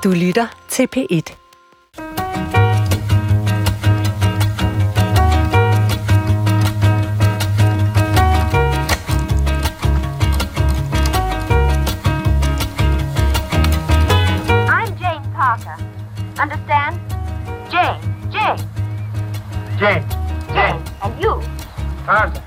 Du lytter til P1. Understand? Jane. And you? Tarzan.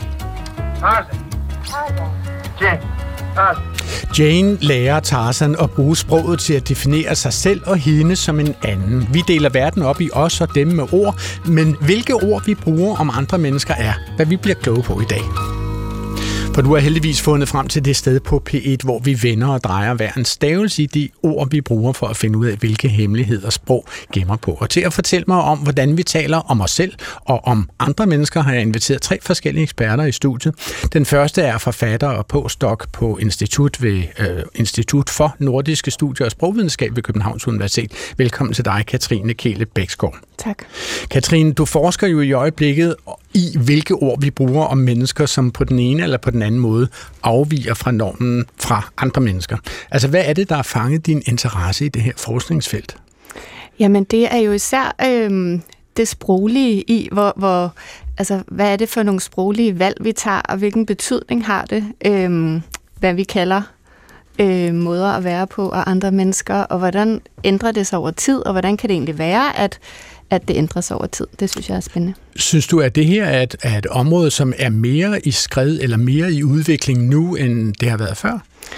Jane lærer Tarzan at bruge sproget til at definere sig selv og hende som en anden. Vi deler verden op i os og dem med ord, men hvilke ord vi bruger om andre mennesker er, hvad vi bliver kloge på i dag. For du har heldigvis fundet frem til det sted på P1, hvor vi vender og drejer hver en stavelse i de ord, vi bruger for at finde ud af, hvilke hemmeligheder sprog gemmer på. Og til at fortælle mig om, hvordan vi taler om os selv og om andre mennesker, har jeg inviteret 3 forskellige eksperter i studiet. Den første er forfatter og postdoc på Institut for Nordiske Studier og Sprogvidenskab ved Københavns Universitet. Velkommen til dig, Katrine Kehle Bæksgaard. Tak. Katrine, du forsker jo i øjeblikket i, hvilke ord vi bruger om mennesker, som på den ene eller på den anden måde afviger fra normen fra andre mennesker. Altså, hvad er det, der har fanget din interesse i det her forskningsfelt? Jamen, det er jo især det sproglige i, altså, hvad er det for nogle sproglige valg, vi tager, og hvilken betydning har det, hvad vi kalder måder at være på af andre mennesker, og hvordan ændrer det sig over tid, og hvordan kan det egentlig være, at det ændrer sig over tid. Det synes jeg er spændende. Synes du, at det her er et område, som er mere i skred eller mere i udvikling nu, end det har været før?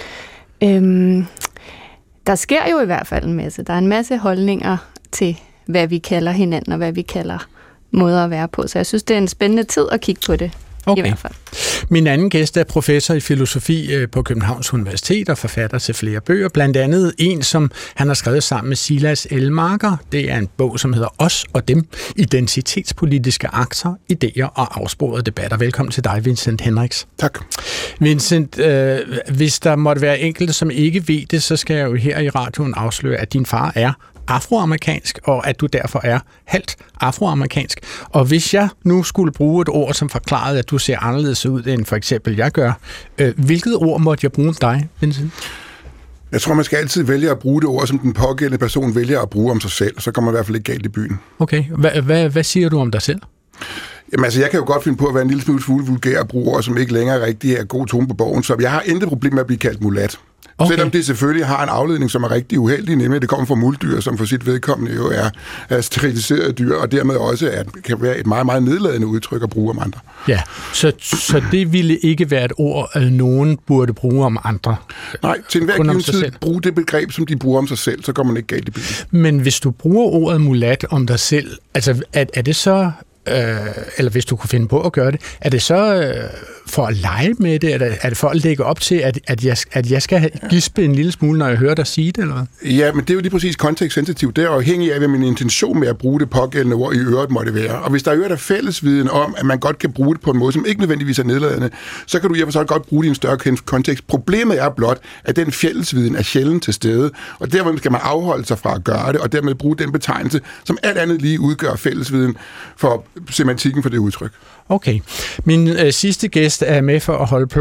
Der sker jo i hvert fald en masse. Der er en masse holdninger til, hvad vi kalder hinanden, og hvad vi kalder måder at være på. Så jeg synes, det er en spændende tid at kigge på det. Okay. I hvert fald. Min anden gæst er professor i filosofi på Københavns Universitet og forfatter til flere bøger, blandt andet en, som han har skrevet sammen med Silas Elmarker. Det er en bog, som hedder Os og Dem, identitetspolitiske akter, idéer og afsporede debatter. Velkommen til dig, Vincent Hendricks. Tak. Vincent, hvis der måtte være enkelte, som ikke ved det, så skal jeg jo her i radioen afsløre, at din far er afroamerikansk, og at du derfor er halvt afroamerikansk. Og hvis jeg nu skulle bruge et ord, som forklarede, at du ser anderledes ud, end for eksempel jeg gør, hvilket ord måtte jeg bruge dig, Vincent? Jeg tror, man skal altid vælge at bruge det ord, som den pågældende person vælger at bruge om sig selv, så kommer man i hvert fald ikke galt i byen. Okay. Hvad siger du om dig selv? Jamen altså, jeg kan jo godt finde på at være en lille smule vulgær og bruge ord, som ikke længere rigtig er god tone på borgen, så jeg har intet problem med at blive kaldt mulat. Okay. Selvom det selvfølgelig har en afledning, som er rigtig uheldig, nemlig at det kommer fra muldyr, som for sit vedkommende jo er steriliserede dyr, og dermed også kan være et meget, meget nedladende udtryk at bruge om andre. Ja, så det ville ikke være et ord, at nogen burde bruge om andre? Nej, til enhver given tid bruge det begreb, som de bruger om sig selv, så går man ikke galt i byen. Men hvis du bruger ordet mulat om dig selv, altså er det så... eller hvis du kunne finde på at gøre det, er det så for at lege med det? Er det for at lægge op til, at jeg skal gispe en lille smule, når jeg hører dig sige det? Eller hvad? Ja, men det er jo lige præcis kontekstsensitivt. Det er afhængigt af, hvad min intention med at bruge det pågældende ord i øvrigt måtte være. Og hvis der i øvrigt er fællesviden om, at man godt kan bruge det på en måde, som ikke nødvendigvis er nedladende, så kan du i hvert fald godt bruge det i en større kontekst. Problemet er blot, at den fællesviden er sjældent til stede, og dermed skal man afholde sig fra at gøre det, og dermed bruge den betegnelse, som alt andet lige udgør fællesviden for semantikken for det udtryk. Okay. Min sidste gæst er med for at holde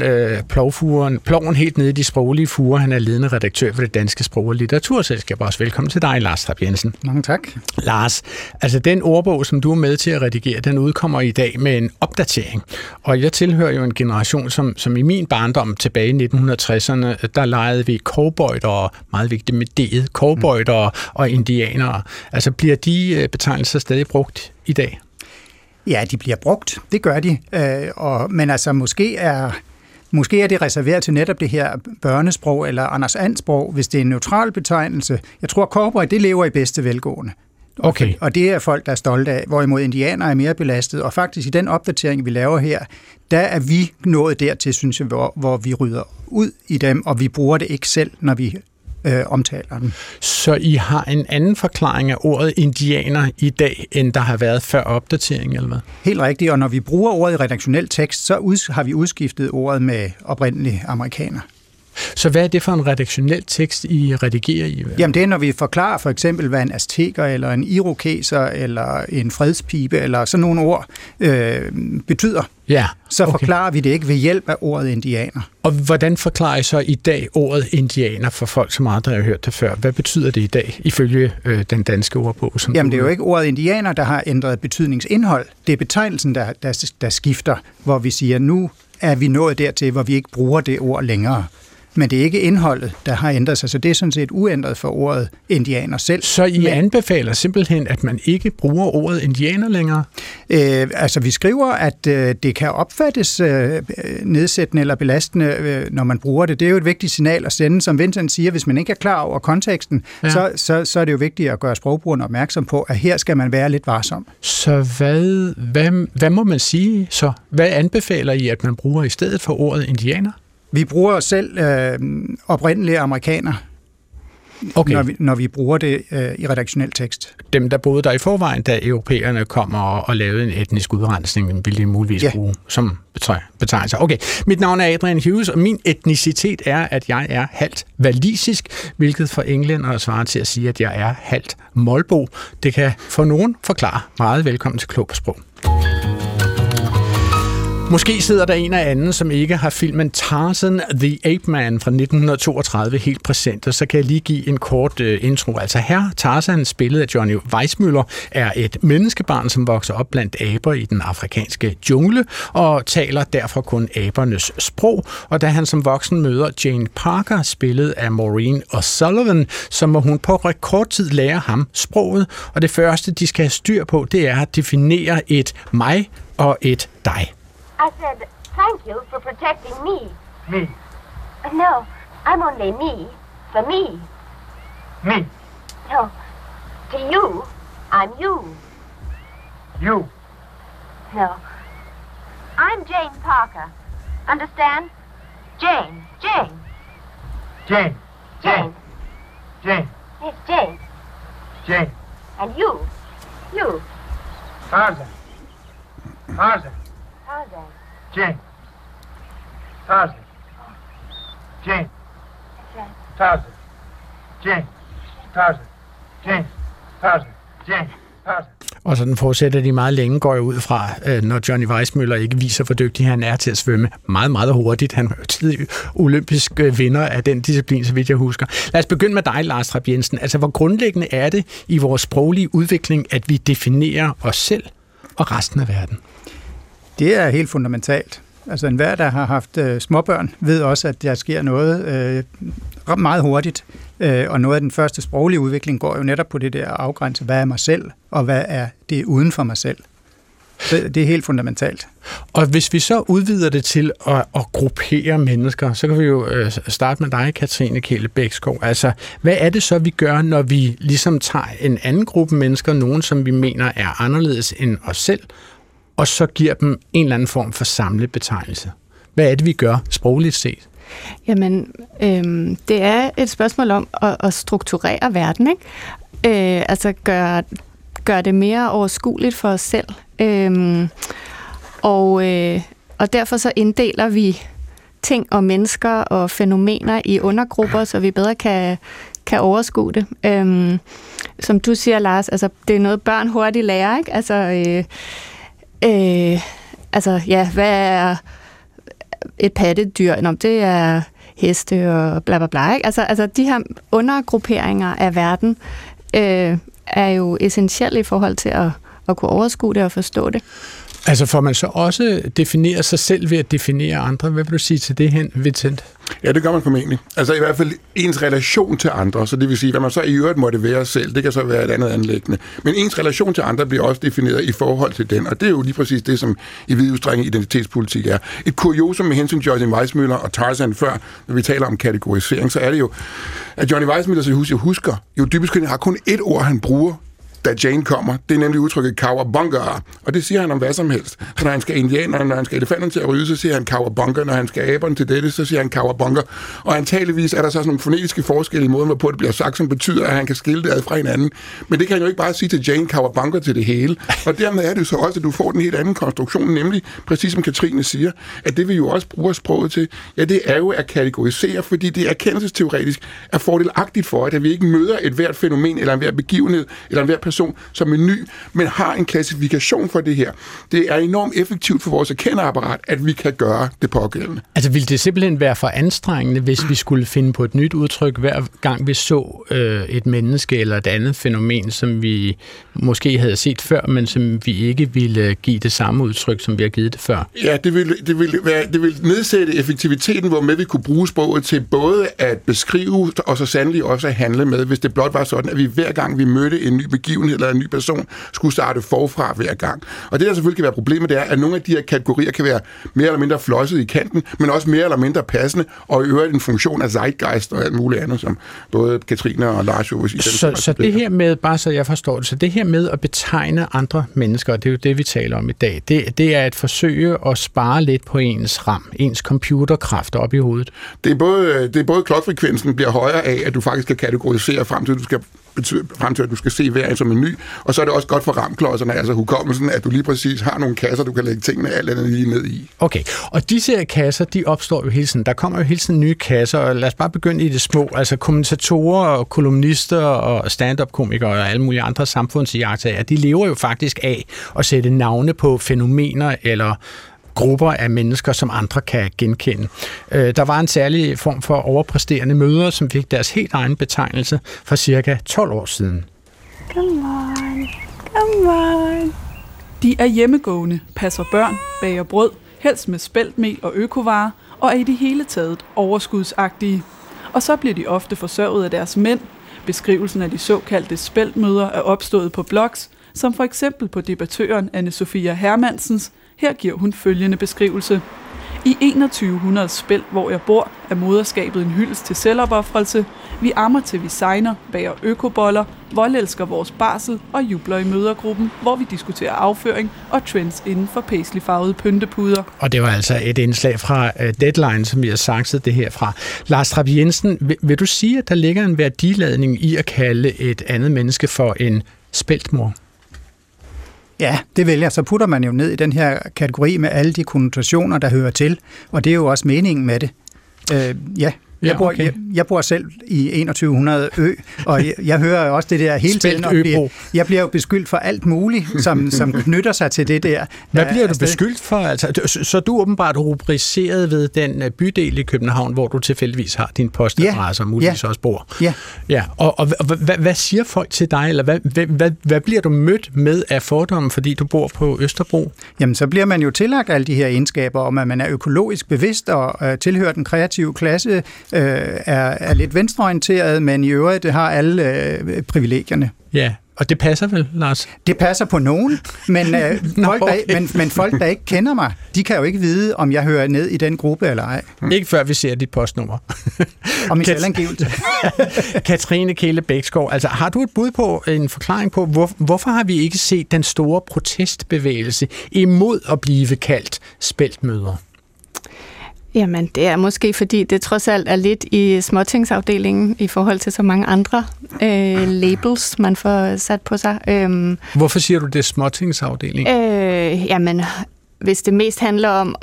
ploven helt nede i de sproglige fuger. Han er ledende redaktør for det Danske Sprog- og Litteraturselskab. Også velkommen til dig, Lars Trapp Jensen. Mange tak. Lars, altså den ordbog, som du er med til at redigere, den udkommer i dag med en opdatering. Og jeg tilhører jo en generation, som i min barndom tilbage i 1960'erne, der legede vi cowboyder, og meget vigtigt med D'et, cowboyder og indianere. Altså bliver de betegnelser stadig brugt i dag? Ja, de bliver brugt. Det gør de. Men altså, måske er det reserveret til netop det her børnesprog eller Anders And-sprog, hvis det er en neutral betegnelse. Jeg tror, cowboy, det lever i bedste velgående. Okay. Og det er folk, der er stolte af, hvorimod indianer er mere belastet. Og faktisk i den opdatering, vi laver her, der er vi nået dertil, synes jeg, hvor vi rydder ud i dem, og vi bruger det ikke selv, når vi omtaler den. Så I har en anden forklaring af ordet indianer i dag, end der har været før opdatering, eller hvad? Helt rigtigt, og når vi bruger ordet i redaktionel tekst, så har vi udskiftet ordet med oprindelig amerikaner. Så hvad er det for en redaktionel tekst, I redigerer i? Jamen det er, når vi forklarer for eksempel, hvad en azteker, eller en irokeser, eller en fredspibe, eller sådan nogle ord betyder. Ja, så forklarer vi det ikke ved hjælp af ordet indianer. Og hvordan forklarer I så i dag ordet indianer for folk, som aldrig har hørt det før? Hvad betyder det i dag, ifølge den danske ordbog? Jamen det er jo ikke ordet indianer, der har ændret betydningsindhold. Det er betegnelsen, der skifter, hvor vi siger, nu er vi nået dertil, hvor vi ikke bruger det ord længere. Men det er ikke indholdet, der har ændret sig, så det er sådan set uændret for ordet indianer selv. Så I anbefaler simpelthen, at man ikke bruger ordet indianer længere? Altså vi skriver, at det kan opfattes nedsættende eller belastende, når man bruger det. Det er jo et vigtigt signal at sende, som Vincent siger, hvis man ikke er klar over konteksten, så er det jo vigtigt at gøre sprogbrugeren opmærksom på, at her skal man være lidt varsom. Så hvad må man sige så? Hvad anbefaler I, at man bruger i stedet for ordet indianer? Vi bruger selv oprindelige amerikanere, når vi bruger det i redaktionel tekst. Dem, der boede der i forvejen, da europæerne kom og lavede en etnisk udrensning, ville de muligvis bruge som betegnelse. Okay, mit navn er Adrian Hughes, og min etnicitet er, at jeg er halvt walisisk, hvilket for englændere svarer til at sige, at jeg er halvt molbo. Det kan for nogen forklare. Meget velkommen til Klog på Sprog. Måske sidder der en af anden, som ikke har filmen Tarzan the Ape Man fra 1932 helt præsent, og så kan jeg lige give en kort intro. Altså her, Tarzan, spillet af Johnny Weissmuller, er et menneskebarn, som vokser op blandt aber i den afrikanske jungle, og taler derfor kun abernes sprog. Og da han som voksen møder Jane Parker, spillet af Maureen O'Sullivan, så må hun på rekordtid lære ham sproget, og det første, de skal have styr på, det er at definere et mig og et dig. I said, thank you for protecting me. Me. No, I'm only me. For me. Me. No, to you, I'm you. You. No, I'm Jane Parker. Understand? Jane. Jane. Jane. Jane. Yes, Jane. Jane. And you. Tarzan. Tarzan. Jane. Tarzan. Jane. That's right. Tarzan. Jane. Tarzan. Jane. Tarzan. Jane. Tarzan. Og sådan fortsætter de meget længe, går jeg ud fra, når Johnny Weissmuller ikke viser, hvor dygtig han er til at svømme meget, meget hurtigt. Han er tidlig olympisk vinder af den disciplin, så vidt jeg husker. Lad os begynde med dig, Lars Trapp Jensen. Altså, hvor grundlæggende er det i vores sproglige udvikling, at vi definerer os selv og resten af verden? Det er helt fundamentalt. Altså enhver, der har haft småbørn, ved også, at der sker noget meget hurtigt. Og noget af den første sproglige udvikling går jo netop på det der afgrænse, hvad er mig selv, og hvad er det uden for mig selv. Det er helt fundamentalt. Og hvis vi så udvider det til at gruppere mennesker, så kan vi jo starte med dig, Katrine Kjelde Bækskov. Altså, hvad er det så, vi gør, når vi ligesom tager en anden gruppe mennesker, nogen som vi mener er anderledes end os selv, og så giver dem en eller anden form for samlebetegnelse? Hvad er det, vi gør sprogligt set? Jamen, det er et spørgsmål om at strukturere verden, ikke? Altså gøre det mere overskueligt for os selv. Og derfor så inddeler vi ting og mennesker og fænomener i undergrupper, så vi bedre kan overskue det. Som du siger, Lars, altså, det er noget, børn hurtigt lærer, ikke? Altså, hvad er et pattedyr? Nå, det er heste og bla bla bla, ikke? Altså de her undergrupperinger af verden er jo essentielle i forhold til at kunne overskue det og forstå det. Altså får man så også definere sig selv ved at definere andre? Hvad vil du sige til det hen, Vincent? Ja, det gør man formentlig. Altså i hvert fald ens relation til andre, så det vil sige, hvad man så i øvrigt måtte være selv, det kan så være et andet anliggende. Men ens relation til andre bliver også defineret i forhold til den, og det er jo lige præcis det, som i vid udstrækning identitetspolitik er. Et kuriosum med hensyn til Johnny Weissmuller og Tarzan før, når vi taler om kategorisering, så er det jo, at Johnny Weissmuller, så jeg husker, jo dybest set har kun ét ord, han bruger da Jane kommer, det er nemlig udtrykket cowabunga, og det siger han om hvad som helst. Så når han skal indianerne, når han skal elefanterne til at rydde, så siger han cowabunga, når han skal aberne til dette, så siger han cowabunga. Og antageligvis er der så sådan nogle fonetiske forskelle i måden, hvorpå det bliver sagt, som betyder, at han kan skille det ad fra hinanden. Men det kan han jo ikke bare sige til Jane cowabunga til det hele. Og dermed er det så også, at du får den helt anden konstruktion, nemlig, præcis som Katrine siger, at det vi jo også bruger sproget til, ja, det er jo at kategorisere, fordi det erkendelsesteoretisk er fordelagtigt for, at vi ikke møder et hvert fænomen, eller en hver begivenhed, eller en hver person som en ny, men har en klassifikation for det her. Det er enormt effektivt for vores erkenderapparat, at vi kan gøre det pågældende. Altså ville det simpelthen være for anstrengende, hvis vi skulle finde på et nyt udtryk, hver gang vi så et menneske eller et andet fænomen, som vi måske havde set før, men som vi ikke ville give det samme udtryk, som vi har givet det før? Ja, det vil nedsætte effektiviteten, hvormed vi kunne bruge sproget til både at beskrive og så sandelig også at handle med, hvis det blot var sådan, at vi hver gang vi mødte en ny begivenhed eller en ny person, skulle starte forfra hver gang. Og det, der selvfølgelig kan være problemet, det er, at nogle af de her kategorier kan være mere eller mindre flosset i kanten, men også mere eller mindre passende, og i øvrigt en funktion af zeitgeist og alt muligt andet, som både Katrine og Lars jo vil sige. Så det her med, bare så jeg forstår det, så det her med at betegne andre mennesker, det er jo det, vi taler om i dag, det er et forsøg at spare lidt på ens RAM, ens computerkraft op i hovedet. Det er både klokfrekvensen bliver højere af, at du faktisk kan kategorisere frem til, at du skal se hver en som en ny, og så er det også godt for ramklodserne, altså hukommelsen, at du lige præcis har nogle kasser, du kan lægge tingene alt andet lige ned i. Okay, og disse her kasser, de opstår jo hele tiden. Der kommer jo hele tiden nye kasser, og lad os bare begynde i det små. Altså kommentatorer og kolumnister og stand-up-komikere og alle mulige andre samfundsiagttagere, de lever jo faktisk af at sætte navne på fænomener eller grupper af mennesker, som andre kan genkende. Der var en særlig form for overpræsterende mødre, som fik deres helt egen betegnelse for cirka 12 år siden. Come on. De er hjemmegående, passer børn, bager brød, helst med speltmel og økovarer, og er i det hele taget overskudsagtige. Og så bliver de ofte forsørget af deres mænd. Beskrivelsen af de såkaldte speltmødre er opstået på blogs, som for eksempel på debattøren Anne-Sophia Hermansens. Her giver hun følgende beskrivelse. I 2100 spæld, hvor jeg bor, er moderskabet en hyldest til selvopoffrelse. Vi ammer til vi segner, bager økoboller, voldelsker vores barsel og jubler i mødergruppen, hvor vi diskuterer afføring og trends inden for paisleyfarvede pyntepuder. Og det var altså et indslag fra Deadline, som vi har sakset det her fra. Lars Trapp Jensen, vil du sige, at der ligger en værdiladning i at kalde et andet menneske for en spæltmor? Ja, det vil jeg. Så putter man jo ned i den her kategori med alle de konnotationer, der hører til, og det er jo også meningen med det. Jeg bor selv i 2100 ø, og jeg hører også det der hele tiden. Jeg bliver jo beskyldt for alt muligt, som knytter sig til det der. Hvad bliver du beskyldt for? Altså, så du er åbenbart rubriceret ved den bydel i København, hvor du tilfældigvis har din postadresse og muligvis også bor. Ja. Og hvad siger folk til dig, eller hvad bliver du mødt med af fordomme, fordi du bor på Østerbro? Jamen, så bliver man jo tillagt alle de her egenskaber om, at man er økologisk bevidst og tilhører den kreative klasse, er lidt venstreorienteret, men i øvrigt har alle privilegierne. Ja, og det passer vel, Lars? Det passer på nogen, men, folk, der ikke kender mig, de kan jo ikke vide, om jeg hører ned i den gruppe eller ej. Ikke før vi ser dit postnummer. Og min selvangivelse. Katrine Kele Bækskov, altså har du et bud på, en forklaring på, hvorfor har vi ikke set den store protestbevægelse imod at blive kaldt spæltmødre? Jamen, det er måske, fordi det trods alt er lidt i småtingsafdelingen i forhold til så mange andre labels, man får sat på sig. Hvorfor siger du det småtingsafdeling? Jamen, hvis det mest handler om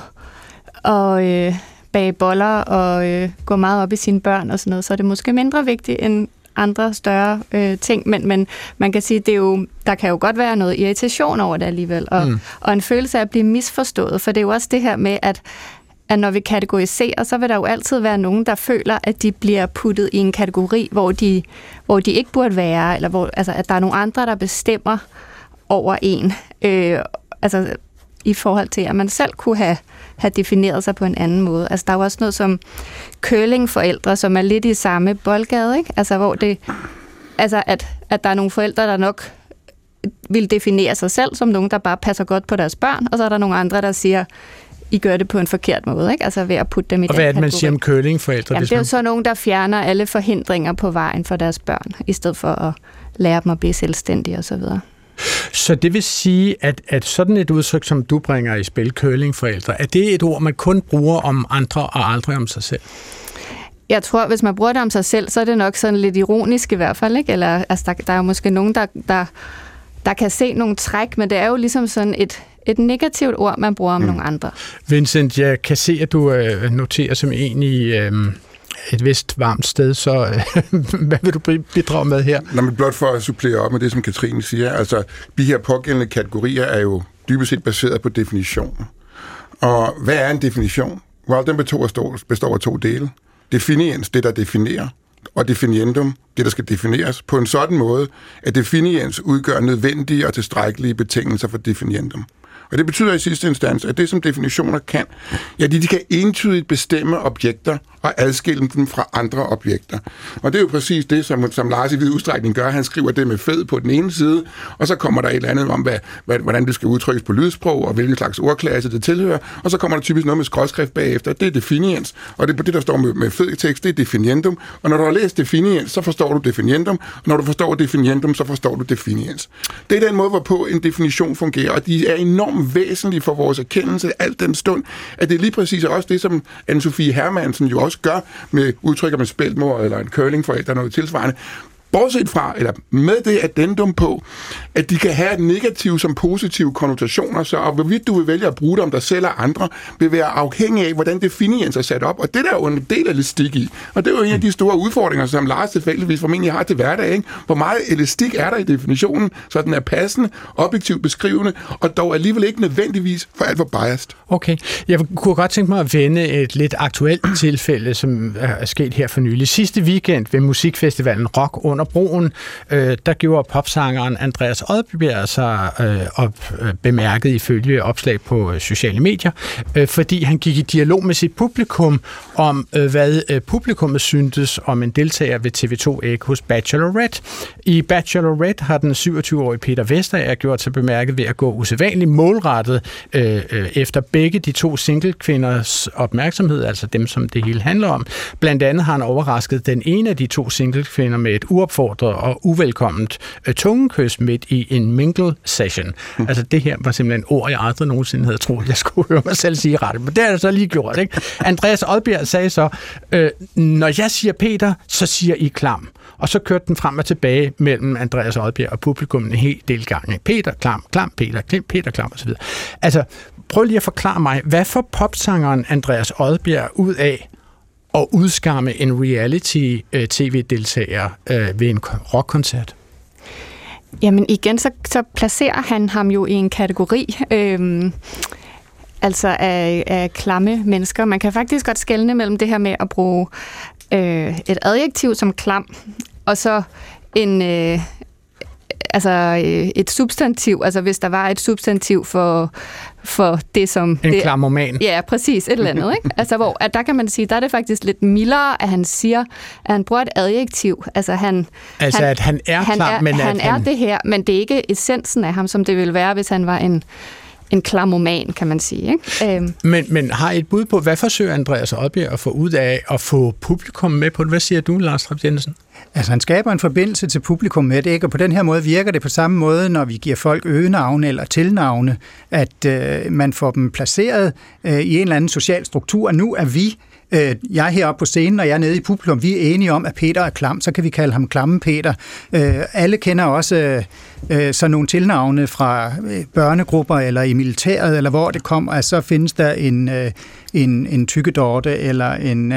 at bage boller og gå meget op i sine børn og sådan noget, så er det måske mindre vigtigt end andre større ting, men man kan sige, der kan jo godt være noget irritation over det alligevel, og en følelse af at blive misforstået, for det er jo også det her med, at når vi kategoriserer, så vil der jo altid være nogen, der føler, at de bliver puttet i en kategori, hvor de ikke burde være, eller at der er nogle andre, der bestemmer over en. I forhold til, at man selv kunne have defineret sig på en anden måde. Altså, der er jo også noget som curlingforældre, som er lidt i samme boldgade, ikke? Altså, hvor at der er nogle forældre, der nok vil definere sig selv som nogen, der bare passer godt på deres børn, og så er der nogle andre, der siger, I gør det på en forkert måde, ikke? Altså ved at putte dem i den kategori. Og hvad er det, man siger om curlingforældre? Jamen, det er jo så nogen, der fjerner alle forhindringer på vejen for deres børn, i stedet for at lære dem at blive selvstændige osv. Så det vil sige, at sådan et udtryk, som du bringer i spil, curlingforældre, er det et ord, man kun bruger om andre og aldrig om sig selv? Jeg tror, hvis man bruger det om sig selv, så er det nok sådan lidt ironisk i hvert fald, ikke? Eller, altså, der er jo måske nogen, der kan se nogle træk, men det er jo ligesom sådan et negativt ord, man bruger om nogle andre. Vincent, jeg kan se, at du noterer som en i et vist varmt sted, så hvad vil du bidrage med her? Nå, men blot for at supplere op med det, som Katrine siger, altså de her pågældende kategorier er jo dybest set baseret på definition. Og hvad er en definition? Well, den består af 2 dele. Definiens, det der definerer, og definiendum, det der skal defineres, på en sådan måde, at definiens udgør nødvendige og tilstrækkelige betingelser for definiendum. Og det betyder i sidste instans, at det som definitioner kan, ja, de kan entydigt bestemme objekter og adskille dem fra andre objekter. Og det er jo præcis det, som Lars i vid udstrækning gør. Han skriver det med fed på den ene side, og så kommer der et eller andet om, hvordan det skal udtrykkes på lydsprog, og hvilken slags ordklasse det tilhører, og så kommer der typisk noget med skråskrift bagefter. Det er definiens, og det er på det, der står med fed tekst, det er definiendum. Og når du har læst definiens, så forstår du definiendum, og når du forstår definiendum, så forstår du definiens. Det er den måde, hvorpå en definition fungerer, og de er enormt væsentlige for vores erkendelse alt den stund, at det er lige præcis også det, som Anne-Sophie Hermansen jo også gør med udtrykker med spæltmor eller en curlingforældre, noget tilsvarende. Bortset fra, eller med det addendum på, at de kan have et negativ som positive konnotationer, så og hvorvidt du vil vælge at bruge det om dig selv og andre, vil være afhængig af, hvordan definiens er sat op. Og det der er jo en del af elastik i. Og det er jo en af de store udfordringer, som Lars tilfældigvis formentlig har til hverdag. Ikke? Hvor meget elastik er der i definitionen, så den er passende, objektivt beskrivende, og dog alligevel ikke nødvendigvis for alt for biased. Okay. Jeg kunne godt tænke mig at vende et lidt aktuelt tilfælde, som er sket her for nylig. Sidste weekend ved musikfestivalen Rock under broen, der gjorde popsangeren Andreas Odbjerg sig bemærket ifølge opslag på sociale medier, fordi han gik i dialog med sit publikum om, hvad publikummet syntes om en deltager ved TV2 Ekos Bachelorette. I Bachelorette har den 27-årige Peter Vestager gjort sig bemærket ved at gå usædvanligt målrettet efter begge de 2 single-kvinders opmærksomhed, altså dem, som det hele handler om. Blandt andet har han overrasket den ene af de 2 single-kvinder med et uopfordret og uvelkomment tungekys midt i en mingle session. Altså det her var simpelthen ord, jeg aldrig nogensinde havde troet, jeg skulle høre mig selv sige ret. Men det er det så lige gjort, ikke? Andreas Odbjerg sagde så, når jeg siger Peter, så siger I klam. Og så kørte den frem og tilbage mellem Andreas Odbjerg og publikum en hel del gange. Peter, klam, klam, Peter, klam osv. Altså, prøv lige at forklare mig, hvad får popsangeren Andreas Odbjerg ud af at udskamme en reality-tv-deltager ved en rockkoncert? Jamen igen, så placerer han ham jo i en kategori altså af klamme mennesker. Man kan faktisk godt skelne mellem det her med at bruge et adjektiv som klam, og så et substantiv, altså hvis der var et substantiv for det som... En klammerman. Ja, præcis, et eller andet, ikke? Altså hvor, at der kan man sige, der er det faktisk lidt mildere, at han siger, at han bruger et adjektiv. Altså at han er klam, men han er det her, men det er ikke essensen af ham, som det ville være, hvis han var en klammerman, kan man sige, ikke? Men har et bud på, hvad forsøger Andreas Odbjerg at få ud af at få publikum med på det? Hvad siger du, Lars Traps Jensen? Altså han skaber en forbindelse til publikum med det, ikke? Og på den her måde virker det på samme måde, når vi giver folk øgenavne eller tilnavne, at man får dem placeret i en eller anden social struktur. Nu er vi, jeg er heroppe på scenen, og jeg er nede i publikum, vi er enige om, at Peter er klam, så kan vi kalde ham Klamme Peter. Alle kender også sådan nogle tilnavne fra børnegrupper eller i militæret, eller hvor det kommer, at så findes der en tykkedorte eller en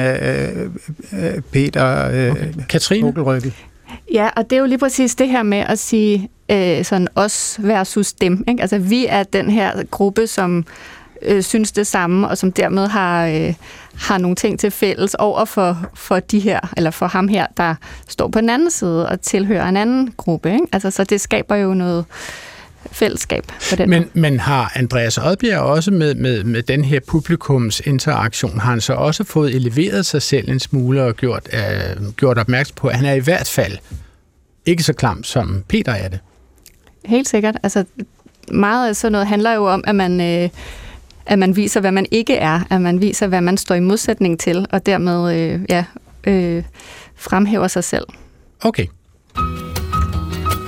Peter Katrine? Ja, og det er jo lige præcis det her med at sige sådan os versus dem, ikke? Altså vi er den her gruppe, som synes det samme, og som dermed har nogle ting til fælles over for de her, eller for ham her, der står på den anden side og tilhører en anden gruppe, ikke? Altså, så det skaber jo noget fællesskab på den. Men har Andreas Odbjerg også med den her publikumsinteraktion, har han så også fået eleveret sig selv en smule og gjort opmærksom på, at han er i hvert fald ikke så klam, som Peter er det? Helt sikkert. Altså, meget af sådan noget handler jo om, at man viser, hvad man ikke er, at man viser, hvad man står i modsætning til, og dermed fremhæver sig selv. Okay.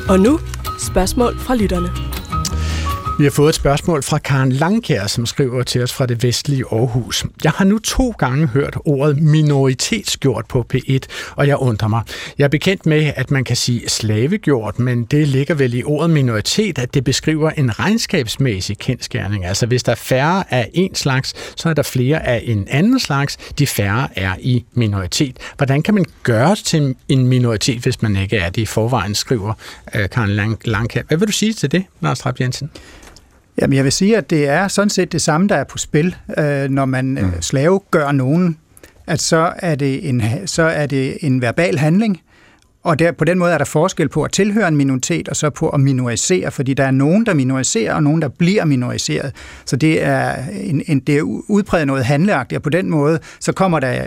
Og nu spørgsmål fra lytterne. Vi har fået et spørgsmål fra Karen Langkjær, som skriver til os fra det vestlige Aarhus. Jeg har nu 2 gange hørt ordet minoritetsgjort på P1, og jeg undrer mig. Jeg er bekendt med, at man kan sige slavegjort, men det ligger vel i ordet minoritet, at det beskriver en regnskabsmæssig kendsgerning. Altså hvis der er færre af en slags, så er der flere af en anden slags. De færre er i minoritet. Hvordan kan man gøres til en minoritet, hvis man ikke er det i forvejen, skriver Karen Langkjær. Hvad vil du sige til det, Lars Trap Jensen? Jamen, jeg vil sige, at det er sådan set det samme, der er på spil, når man slavegør nogen, at så er det en verbal handling, og på den måde er der forskel på at tilhøre en minoritet, og så på at minorisere, fordi der er nogen, der minoriserer, og nogen, der bliver minoriseret. Så det er udpræget noget handleagtigt, og på den måde, så kommer der,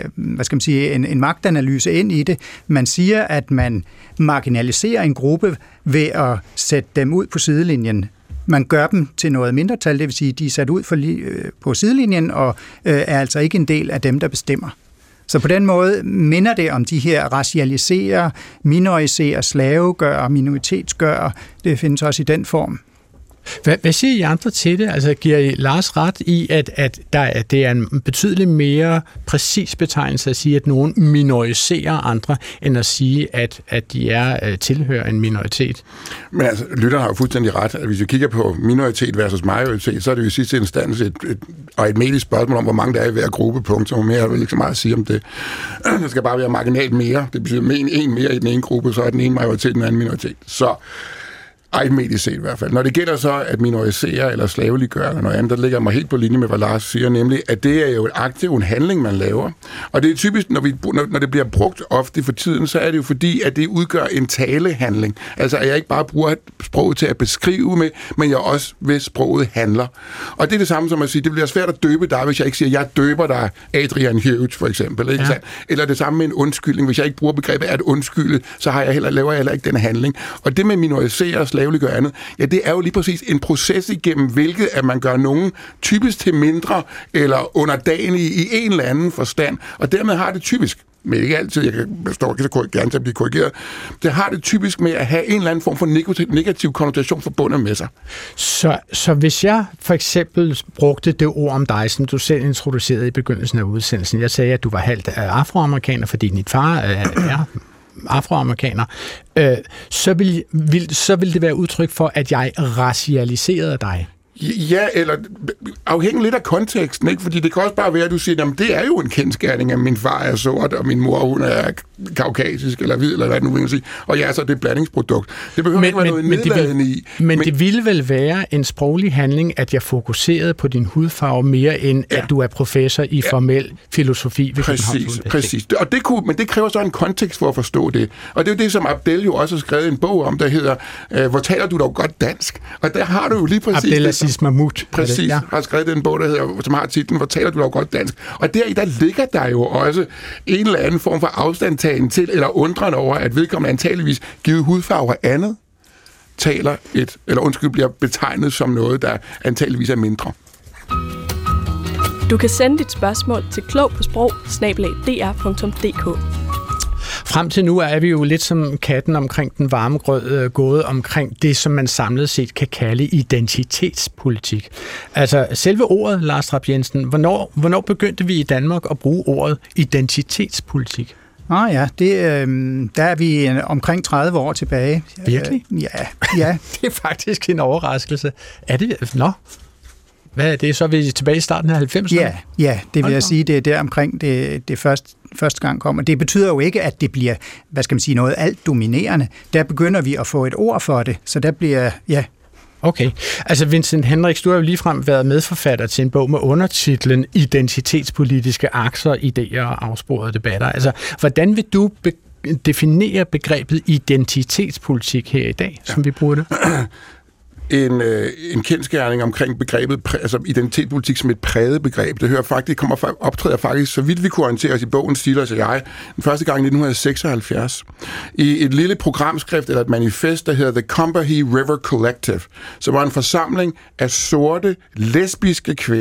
en magtanalyse ind i det. Man siger, at man marginaliserer en gruppe ved at sætte dem ud på sidelinjen. Man gør dem til noget mindretal, det vil sige, de er sat ud på sidelinjen og er altså ikke en del af dem, der bestemmer. Så på den måde minder det om de her racialiserer, minoriserer, slavegør, minoritetsgør. Det findes også i den form. Hvad siger I andre til det? Altså giver I Lars ret i, at det er en betydeligt mere præcis betegnelse at sige, at nogen minoriserer andre, end at sige, at de tilhører en minoritet? Men altså, lytterne har jo fuldstændig ret, at hvis vi kigger på minoritet versus majoritet, så er det jo i sidste instans et medisk spørgsmål om, hvor mange der er i hver gruppe, punktum. Mere har vel ikke så meget at sige om det. Der skal bare være marginalt mere. Det betyder en mere i den ene gruppe, så er den ene majoritet, den anden minoritet. Så medisk set i hvert fald. Når det gælder så at minorisere eller slaveliggøre eller noget andet, der ligger mig helt på linje med, hvad Lars siger, nemlig, at det er jo et aktiv, en handling, man laver. Og det er typisk, når det bliver brugt ofte for tiden, så er det jo fordi, at det udgør en talehandling. Altså, at jeg ikke bare bruger sproget til at beskrive med, men jeg også ved sproget handler. Og det er det samme som at sige, det bliver svært at døbe dig, hvis jeg ikke siger, jeg døber dig Adrian Hughes, for eksempel. Ikke sandt? Eller det samme med en undskyldning. Hvis jeg ikke bruger begrebet at undskylde, så laver jeg heller ikke den handling. Og det med minorisere slaveliggør andet, ja, det er jo lige præcis en proces igennem, hvilket at man gør nogen typisk til mindre eller underdanige i en eller anden forstand, og dermed har det typisk, men ikke altid, jeg står ikke så gerne til at blive korrigeret, det har det typisk med at have en eller anden form for negativ konnotation forbundet med sig. Så hvis jeg for eksempel brugte det ord om dig, som du selv introducerede i begyndelsen af udsendelsen, jeg sagde, at du var halvt afroamerikaner, fordi din far er afroamerikaner, så vil det være udtryk for, at jeg racialiserede dig. Ja, eller afhængig lidt af konteksten, ikke? Fordi det kan også bare være, at du siger, at det er jo en kendsgerning, at min far er sort, og min mor, hun er kaukasisk, eller hvid, eller hvad det nu vil sige, og jeg er så det blandingsprodukt. Det behøver ikke være noget nedladende i. Men det ville vel være en sproglig handling, at jeg fokuserede på din hudfarve mere, end at du er professor i formel filosofi ved Københavns Universitet. Præcis. Men det kræver så en kontekst for at forstå det. Og det er jo det, som Abdel jo også har skrevet en bog om, der hedder, hvor taler du dog godt dansk? Og der har du jo lige præcis Mahmoud. Præcis, har skrevet den bog, der hedder, som har titlen, hvor taler du dog godt dansk. Og deri, der ligger der jo også en eller anden form for afstandtagen til, eller undren over, at vedkommende antageligvis givet hudfarve og andet, bliver betegnet som noget, der antageligvis er mindre. Du kan sende dit spørgsmål til klogpåsprog@dr.dk. Frem til nu er vi jo lidt som katten omkring den varme grød, gået omkring det, som man samlet set kan kalde identitetspolitik. Altså selve ordet, Lars Trap Jensen, hvornår begyndte vi i Danmark at bruge ordet identitetspolitik? Ja, der er vi omkring 30 år tilbage. Virkelig? Ja. Det er faktisk en overraskelse. Er det? Hvad er det? Så er vi tilbage i starten af 90'erne? Ja, det vil jeg sige, det er der omkring det første gang kommer. Det betyder jo ikke, at det bliver, noget alt dominerende. Der begynder vi at få et ord for det, så der bliver, Okay. Altså Vincent Hendricks, du har jo ligefrem været medforfatter til en bog med undertitlen Identitetspolitiske akser, idéer og afsporede debatter. Altså, hvordan vil du definere begrebet identitetspolitik her i dag, som vi bruger det? En kendsgerning omkring begrebet, altså identitetspolitik som et præget begreb. Det optræder faktisk, så vidt vi kunne orientere os i bogen Stiles og jeg, den første gang i 1976, i et lille programskrift eller et manifest, der hedder The Combahee River Collective, som var en forsamling af sorte, lesbiske kvinder,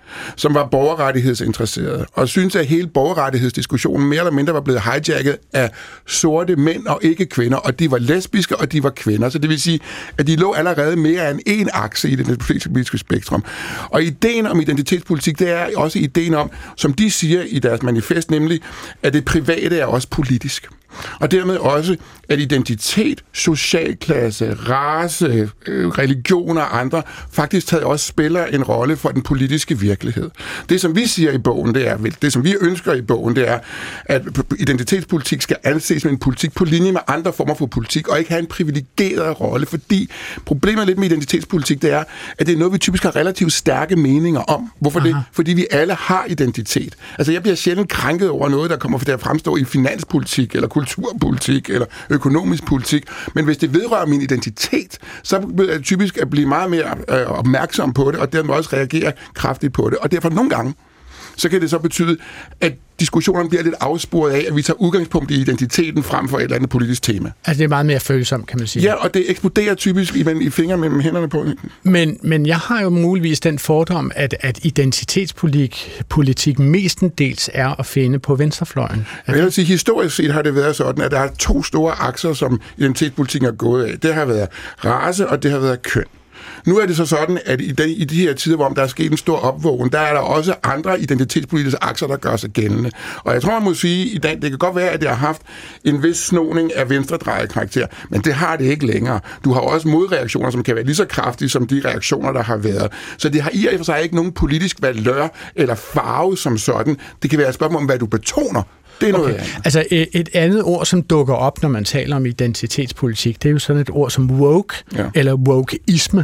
som var borgerrettighedsinteresserede, og synes at hele borgerrettighedsdiskussionen mere eller mindre var blevet hijacket af sorte mænd og ikke kvinder, og de var lesbiske, og de var kvinder. Så det vil sige, at de lå allerede mere end en akse i det politiske spektrum. Og ideen om identitetspolitik, det er også ideen om, som de siger i deres manifest, nemlig, at det private er også politisk. Og dermed også, at identitet, socialklasse, race, religion og andre faktisk også spiller en rolle for den politiske virkelighed. Det, som vi siger i bogen, det som vi ønsker i bogen, det er, at identitetspolitik skal anses som en politik på linje med andre former for politik, og ikke have en privilegeret rolle, fordi problemet lidt med identitetspolitik, det er, at det er noget, vi typisk har relativt stærke meninger om. Hvorfor det? Fordi vi alle har identitet. Altså, jeg bliver sjældent krænket over noget, der kommer til at fremstå i finanspolitik, eller kulturpolitik, eller økonomisk politik, men hvis det vedrører min identitet, så vil jeg typisk at blive meget mere opmærksom på det, og dermed også reagere kraftigt på det. Og derfor nogle gange, så kan det så betyde, at diskussionen bliver lidt afsporet af, at vi tager udgangspunkt i identiteten frem for et eller andet politisk tema. Altså det er meget mere følsomt, kan man sige. Ja, og det eksploderer typisk i fingrene mellem hænderne på. Men jeg har jo muligvis den fordom, at identitetspolitik mestendels er at finde på venstrefløjen. Jeg vil sige, historisk set har det været sådan, at der er 2 store akser, som identitetspolitikken er gået af. Det har været race, og det har været køn. Nu er det så sådan, at i de her tider, hvor der er sket en stor opvågen, der er der også andre identitetspolitiske akser, der gør sig gældende. Og jeg tror, man må sige, i dag, det kan godt være, at det har haft en vis snoning af venstredrejet karakter, men det har det ikke længere. Du har også modreaktioner, som kan være lige så kraftige som de reaktioner, der har været. Så det har i og for sig ikke nogen politisk valør eller farve som sådan. Det kan være et spørgsmål om, hvad du betoner. Det er noget andet. Altså et andet ord, som dukker op, når man taler om identitetspolitik, det er jo sådan et ord som woke, eller wokeisme.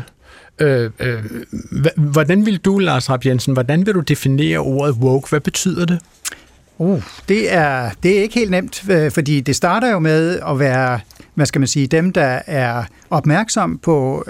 Hvordan vil du, Lars Rap Jensen, hvordan vil du definere ordet woke? Hvad betyder det? Det er ikke helt nemt, fordi det starter jo med at være, hvad skal man sige, dem, der er opmærksom på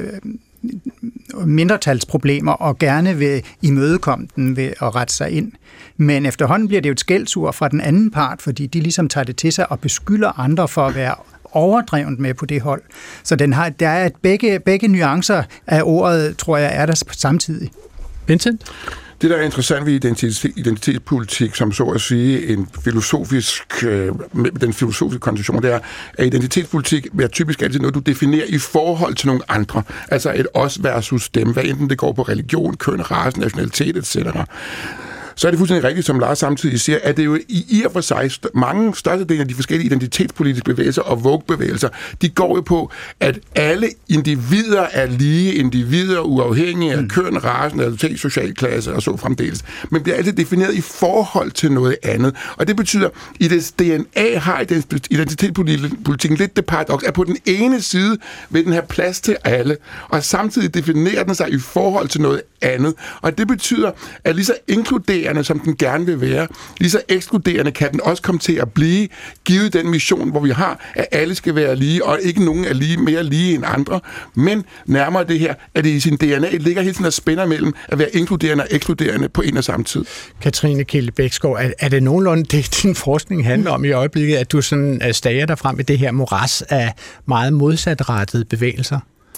mindretalsproblemer og gerne vil imødekomme den ved at rette sig ind. Men efterhånden bliver det jo et skældsord fra den anden part, fordi de ligesom tager det til sig og beskylder andre for at være overdrevet med på det hold. Så der er begge nuancer af ordet, tror jeg, er der samtidig. Vincent? Det, der er interessant ved identitetspolitik, som så at sige den filosofiske konstruktion, det er, at identitetspolitik er typisk altid noget, du definerer i forhold til nogle andre. Altså et os versus dem, hvad enten det går på religion, køn, race, nationalitet, etc. Så er det fuldstændig rigtigt, som Lars samtidig siger, at det jo i og for sig mange størstedelen af de forskellige identitetspolitiske bevægelser og woke-bevægelser, de går jo på, at alle individer er lige individer, uafhængige af køn, race, nationalitet, social klasse og så fremdeles. Men bliver altid defineret i forhold til noget andet. Og det betyder, at i dets DNA har identitetspolitikken lidt det paradoks, at på den ene side vil den have plads til alle, og samtidig definerer den sig i forhold til noget andet. Og det betyder, at lige så inkluderende som den gerne vil være, lige så ekskluderende kan den også komme til at blive, givet den mission, hvor vi har, at alle skal være lige, og ikke nogen er mere lige end andre, men nærmere det her, at det i sin DNA ligger hele tiden og spænder mellem at være inkluderende og ekskluderende på en og samme tid. Katrine Kilde Bæksgaard, er det nogenlunde det, din forskning handler om i øjeblikket, at du sådan stager dig frem i det her moras af meget modsatrettede bevægelser?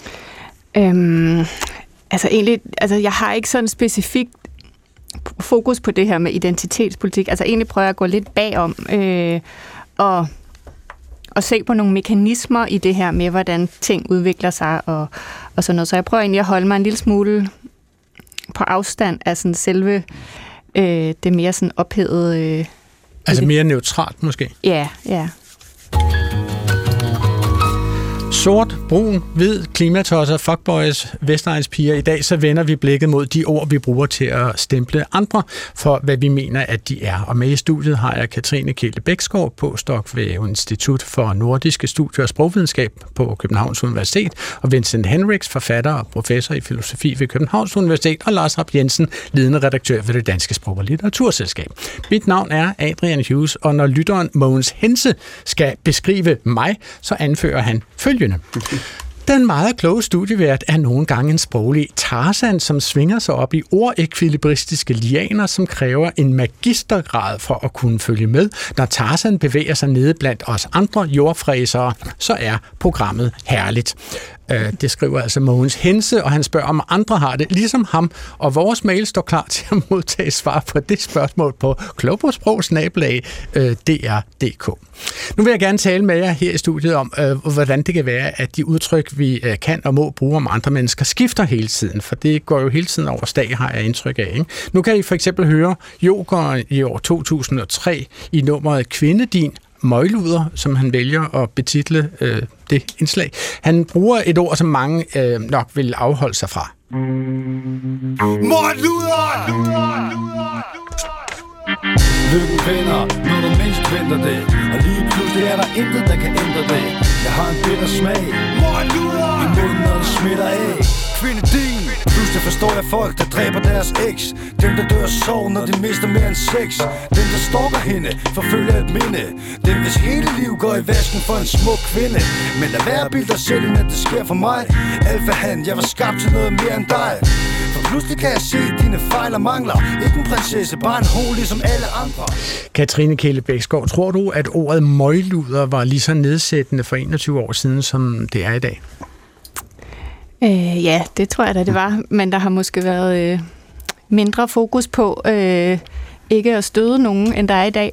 Jeg har ikke sådan specifikt fokus på det her med identitetspolitik. Altså egentlig prøver jeg at gå lidt bagom og se på nogle mekanismer i det her med, hvordan ting udvikler sig og sådan noget. Så jeg prøver egentlig at holde mig en lille smule på afstand af sådan selve det mere sådan ophedede... altså mere neutralt måske? Ja. Sort, brun, hvid, klimatosser, fuckboys, Vestegnspiger. I dag så vender vi blikket mod de ord, vi bruger til at stemple andre for, hvad vi mener, at de er. Og med i studiet har jeg Katrine Kilde Bæksgaard, postdoc ved Institut for Nordiske Studier og Sprogvidenskab på Københavns Universitet, og Vincent Henrichs, forfatter og professor i filosofi ved Københavns Universitet, og Lars Rap Jensen, ledende redaktør ved Det Danske Sprog- og Litteraturselskab. Mit navn er Adrian Hughes, og når lytteren Mogens Hense skal beskrive mig, så anfører han følgende. Den meget kloge studievært er nogle gange en sproglig Tarzan, som svinger sig op i ordekvilibristiske lianer, som kræver en magistergrad for at kunne følge med. Når Tarzan bevæger sig nede blandt os andre jordfræsere, så er programmet herligt. Det skriver altså Mogens Hense, og han spørger, om andre har det ligesom ham. Og vores mail står klar til at modtage svar på det spørgsmål på klogpåsprog@dr.dk. Nu vil jeg gerne tale med jer her i studiet om, hvordan det kan være, at de udtryk, vi kan og må bruge om andre mennesker, skifter hele tiden. For det går jo hele tiden over stag, har jeg indtryk af. Ikke? Nu kan I for eksempel høre Jokeren i år 2003 i nummeret Kvinde din møgluder, som han vælger at betitle det indslag. Han bruger et ord, som mange nok vil afholde sig fra. Møgluder! Lykken vender, når du mindst venter det. Og lige pludselig er der intet, der kan ændre det. Jeg har en bitter smag i munden, når det smitter af. Kvinde din. Pludselig forstår jeg folk, der dræber deres eks. Dem, der dør af sorg, når de mister mere end sex. Dem, der stalker hende, forfølger et minde. Dem, hvis hele liv går i vasken for en smuk kvinde. Men lad være bilde dig selv, at det sker for mig. Alfahan, jeg var skabt til noget mere end dig. For pludselig kan jeg se dine fejl og mangler. Ikke en prinsesse, bare en ho, ligesom alle andre. Katrine Kjellebækskov, tror du, at ordet møgluder var lige så nedsættende for 21 år siden, som det er i dag? Ja, det tror jeg da, det var. Men der har måske været mindre fokus på ikke at støde nogen, end der er i dag.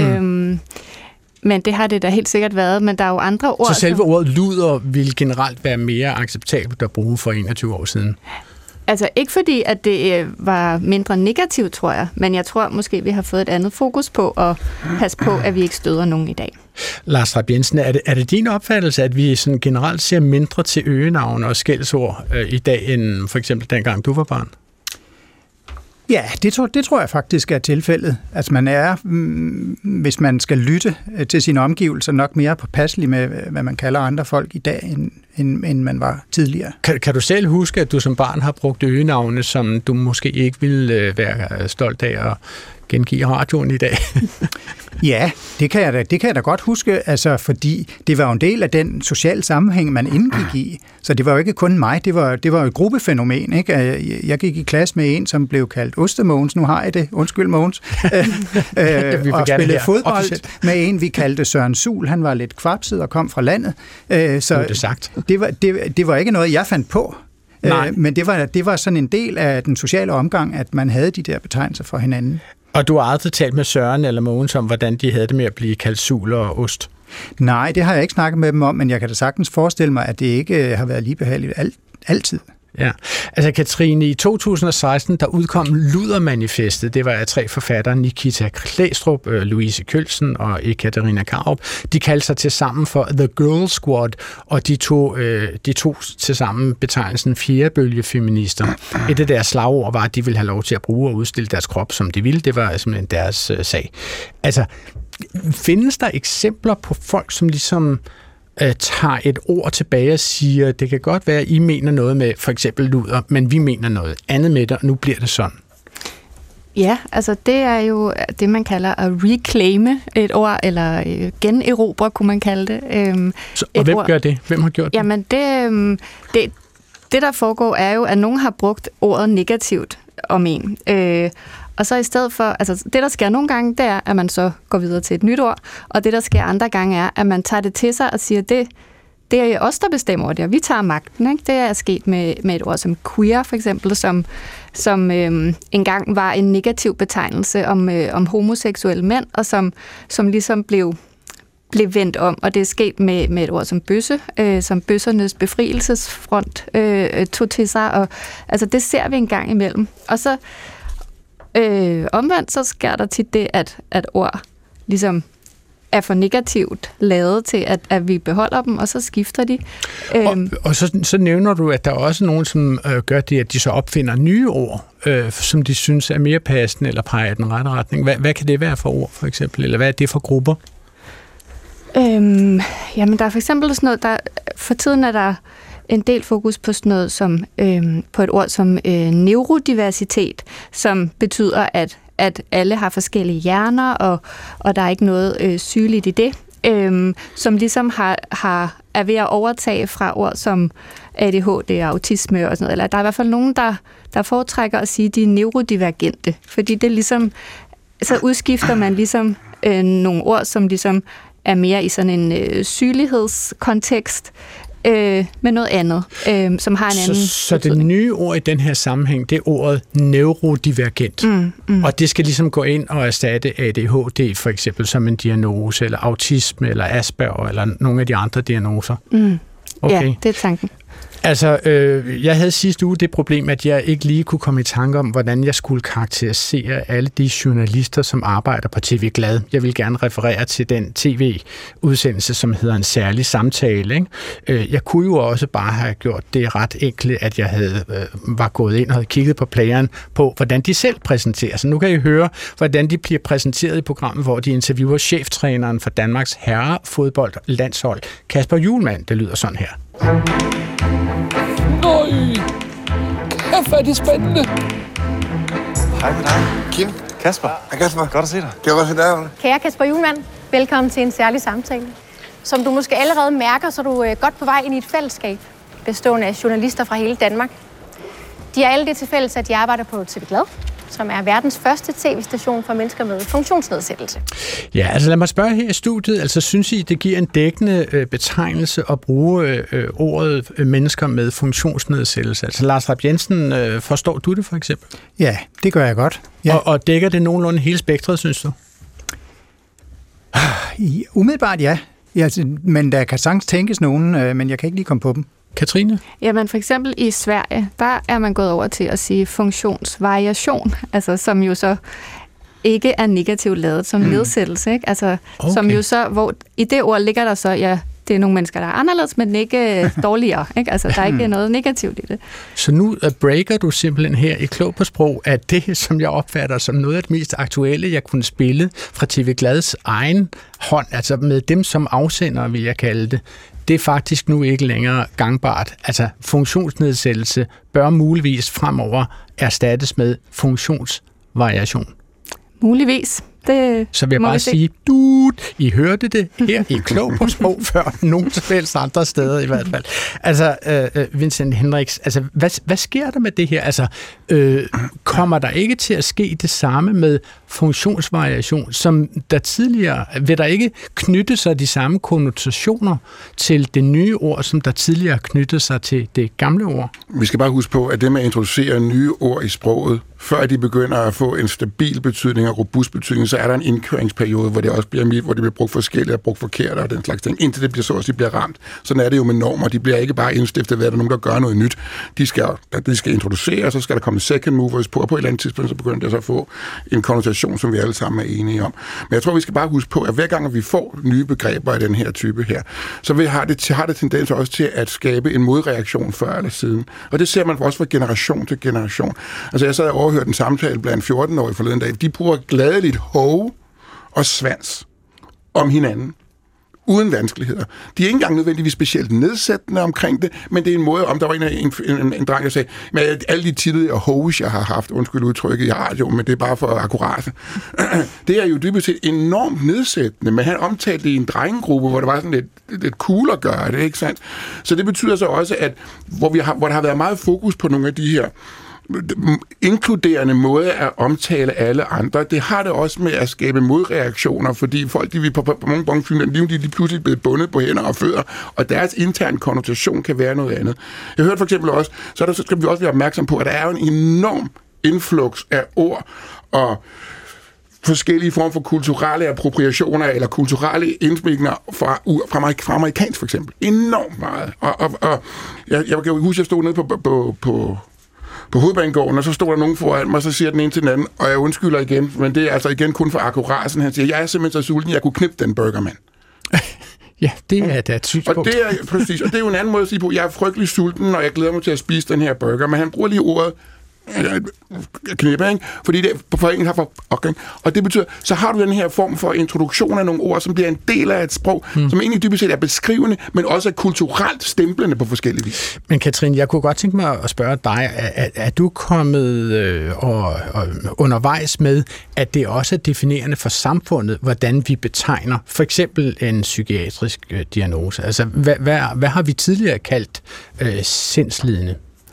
Men det har det da helt sikkert været, men der er jo andre ord. Så selve ordet luder ville generelt være mere acceptabelt at bruge for 21 år siden? Altså ikke fordi, at det var mindre negativt, tror jeg, men jeg tror måske, vi har fået et andet fokus på at passe på, at vi ikke støder nogen i dag. Lars Rapp Jensen, er det din opfattelse, at vi sådan generelt ser mindre til øgenavn og skældsord i dag, end for eksempel dengang du var barn? Ja, det tror jeg faktisk er tilfældet. Altså man er, hvis man skal lytte til sine omgivelser, nok mere påpasselig med, hvad man kalder andre folk i dag, end man var tidligere. Kan du selv huske, at du som barn har brugt øgenavne, som du måske ikke ville være stolt af at gengive i radioen i dag? Ja, det kan jeg da godt huske, altså fordi det var jo en del af den sociale sammenhæng, man indgik i. Så det var jo ikke kun mig, det var jo et gruppefænomen, ikke? Jeg gik i klasse med en, som blev kaldt Ostemogens, nu har jeg det, undskyld Mogens, og spillede fodbold med en, vi kaldte Søren Sul, han var lidt kvapset og kom fra landet. Så det var ikke noget, jeg fandt på. Men det var sådan en del af den sociale omgang, at man havde de der betegnelser for hinanden. Og du har aldrig talt med Søren eller Mogens om, hvordan de havde det med at blive kaldt sul og ost? Nej, det har jeg ikke snakket med dem om, men jeg kan da sagtens forestille mig, at det ikke har været lige behageligt altid. Ja, altså Katrine, i 2016, der udkom Ludermanifestet. Det var af 3 forfattere, Nikita Klæstrup, Louise Kølsen og Ekaterina Karup. De kaldte sig til sammen for The Girl Squad, og de tog til sammen betegnelsen fjerdebølgefeminister. Et af deres slagord var, at de ville have lov til at bruge og udstille deres krop, som de ville. Det var simpelthen deres sag. Altså, findes der eksempler på folk, som ligesom tager et ord tilbage og siger, det kan godt være, at I mener noget med for eksempel luder, men vi mener noget andet med det, og nu bliver det sådan? Ja, altså det er jo det, man kalder at reclaime et ord, eller generobre, kunne man kalde det. Og hvem gør det? Hvem har gjort det? Jamen det, der foregår, er jo, at nogen har brugt ordet negativt om en. Og så i stedet for, altså det der sker nogle gange, det er, at man så går videre til et nyt ord, og det der sker andre gange er, at man tager det til sig og siger, det er os, der bestemmer over det, og vi tager magten. Ikke? Det er sket med et ord som queer, for eksempel, som engang var en negativ betegnelse om homoseksuelle mænd, og som ligesom blev vendt om, og det er sket med et ord som bøsse, som bøssernes befrielsesfront tog til sig, og altså det ser vi en gang imellem. Og så omvendt, så sker der tit det, at ord ligesom er for negativt lavet til, at vi beholder dem, og så skifter de. Og så nævner du, at der er også nogen, som gør det, at de så opfinder nye ord, som de synes er mere passende, eller peger i den rette retning. Hvad kan det være for ord, for eksempel? Eller hvad er det for grupper? Jamen, der er for eksempel sådan noget, for tiden er der en del fokus på sådan noget som, på et ord som neurodiversitet, som betyder, at alle har forskellige hjerner, og der er ikke noget sygeligt i det. som ligesom er ved at overtage fra ord som ADHD og autisme og sådan noget. Eller der er i hvert fald nogen, der foretrækker at sige, at de er neurodivergente, fordi det ligesom, så udskifter man ligesom nogle ord, som ligesom er mere i sådan en sygelighedskontekst, med noget andet, som har en anden Så det nye ord i den her sammenhæng, det er ordet neurodivergent. Og det skal ligesom gå ind og erstatte ADHD for eksempel som en diagnose, eller autisme, eller Asperger, eller nogle af de andre diagnoser. Okay. Ja, det er tanken. Altså, jeg havde sidste uge det problem, at jeg ikke lige kunne komme i tanke om, hvordan jeg skulle karakterisere alle de journalister, som arbejder på TV Glad. Jeg vil gerne referere til den tv-udsendelse, som hedder En Særlig Samtale. Ikke? Jeg kunne jo også bare have gjort det ret enkelt, at jeg var gået ind og havde kigget på playeren på, hvordan de selv præsenterer sig. Nu kan I høre, hvordan de bliver præsenteret i programmet, hvor de interviewer cheftræneren for Danmarks herrefodboldlandshold, Kasper Hjulmand. Det lyder sådan her. Nøj! Kæft, er det spændende! Hej med dig. Kim. Kasper. Hej Kasper. Godt at se dig. Det var godt at se dig. Kære Kasper Hjulmand, velkommen til En Særlig Samtale. Som du måske allerede mærker, så er du godt på vej ind i et fællesskab, bestående af journalister fra hele Danmark. De har alle det til fælles, at de arbejder på TV Glad, som er verdens første tv-station for mennesker med funktionsnedsættelse. Ja, altså lad mig spørge her i studiet, altså synes I, det giver en dækkende betegnelse at bruge ordet mennesker med funktionsnedsættelse? Altså Lars Rapp Jensen, forstår du det for eksempel? Ja, det gør jeg godt. Ja. Og dækker det nogenlunde hele spektret, synes du? Umiddelbart ja. Men der kan sagtens tænkes nogen, men jeg kan ikke lige komme på dem. Katrine? Jamen for eksempel i Sverige, der er man gået over til at sige funktionsvariation, altså som jo så ikke er negativt lavet som nedsættelse, ikke? Altså okay. Som jo så, hvor i det ord ligger der så, ja, det er nogle mennesker, der er anderledes, men ikke dårligere, ikke? Altså der er ikke noget negativt i det. Så nu breaker du simpelthen her i Klog på Sprog, at det, som jeg opfatter som noget af det mest aktuelle, jeg kunne spille fra TV Glads egen hånd, altså med dem som afsender, vil jeg kalde det, det er faktisk nu ikke længere gangbart. Altså funktionsnedsættelse bør muligvis fremover erstattes med funktionsvariation. Muligvis. Så vil jeg bare sige, I hørte det her i Klog på Sprog før nogen som helst andre steder i hvert fald. Altså, Vincent Hendricks, altså, hvad sker der med det her? Altså, kommer der ikke til at ske det samme med funktionsvariation, som der tidligere, vil der ikke knytte sig de samme konnotationer til det nye ord, som der tidligere knyttede sig til det gamle ord? Vi skal bare huske på, at det med at introducere nye ord i sproget, før de begynder at få en stabil betydning og robust betydning, så er der en indkøringsperiode, hvor det også bliver brugt forskelligt og brugt forkert og den slags ting, indtil det bliver så også, de bliver ramt. Sådan er det jo med normer. De bliver ikke bare indstiftet ved, at der er nogen, der gør noget nyt. De skal introduceres, så skal der komme second movers på, og på et eller andet tidspunkt, så begynder det så at få en konnotation, som vi alle sammen er enige om. Men jeg tror, vi skal bare huske på, at hver gang vi får nye begreber af den her type her, så har det tendens også til at skabe en modreaktion før eller siden. Og det ser man også fra generation til generation. Altså jeg sad og overhørte en samtale blandt 14-årige forleden dag. De bruger gladeligt hove og svans om hinanden, uden vanskeligheder. De er ikke engang nødvendigvis specielt nedsættende omkring det, men det er en måde, om der var en dreng, der sagde, med alle de tidligere hoves, jeg har haft, undskyld udtrykket i radio, men det er bare for akkurat. Det er jo dybest set enormt nedsættende, men han omtalte det i en drengegruppe, hvor det var sådan lidt cool at gøre det, ikke sandt? Så det betyder så også, at hvor der har været meget fokus på nogle af de her inkluderende måde at omtale alle andre. Det har det også med at skabe modreaktioner, fordi folk, de på mange bonfilmer, de pludselig blevet bundet på hænder og fødder, og deres interne konnotation kan være noget andet. Jeg hørte for eksempel også, så skal vi også være opmærksom på, at der er en enorm influx af ord og forskellige former for kulturelle appropriationer eller kulturelle indsmækninger fra amerikansk for eksempel. Enormt meget. Og jeg kan jo huske, at jeg stod nede på Hovedbanegården, og så stod der nogen foran mig, og så siger den ene til den anden, og jeg undskylder igen, men det er altså igen kun for akkuraten. Han siger, jeg er simpelthen så sulten, jeg kunne knippe den burger, mand. Ja, det er da et synspunkt. Og det er præcis, og det er jo en anden måde at sige på, jeg er frygtelig sulten, og jeg glæder mig til at spise den her burger, men han bruger lige ordet knæppe, ikke? Fordi det for engelsk har for okay. Og det betyder, så har du den her form for introduktion af nogle ord, som bliver en del af et sprog, som egentlig dybest set er beskrivende, men også er kulturelt stemplende på forskellige vis. Men Katrine, jeg kunne godt tænke mig at spørge dig, er du kommet og undervejs med, at det også er definerende for samfundet, hvordan vi betegner for eksempel en psykiatrisk diagnose? Altså, hvad har vi tidligere kaldt sindslidende?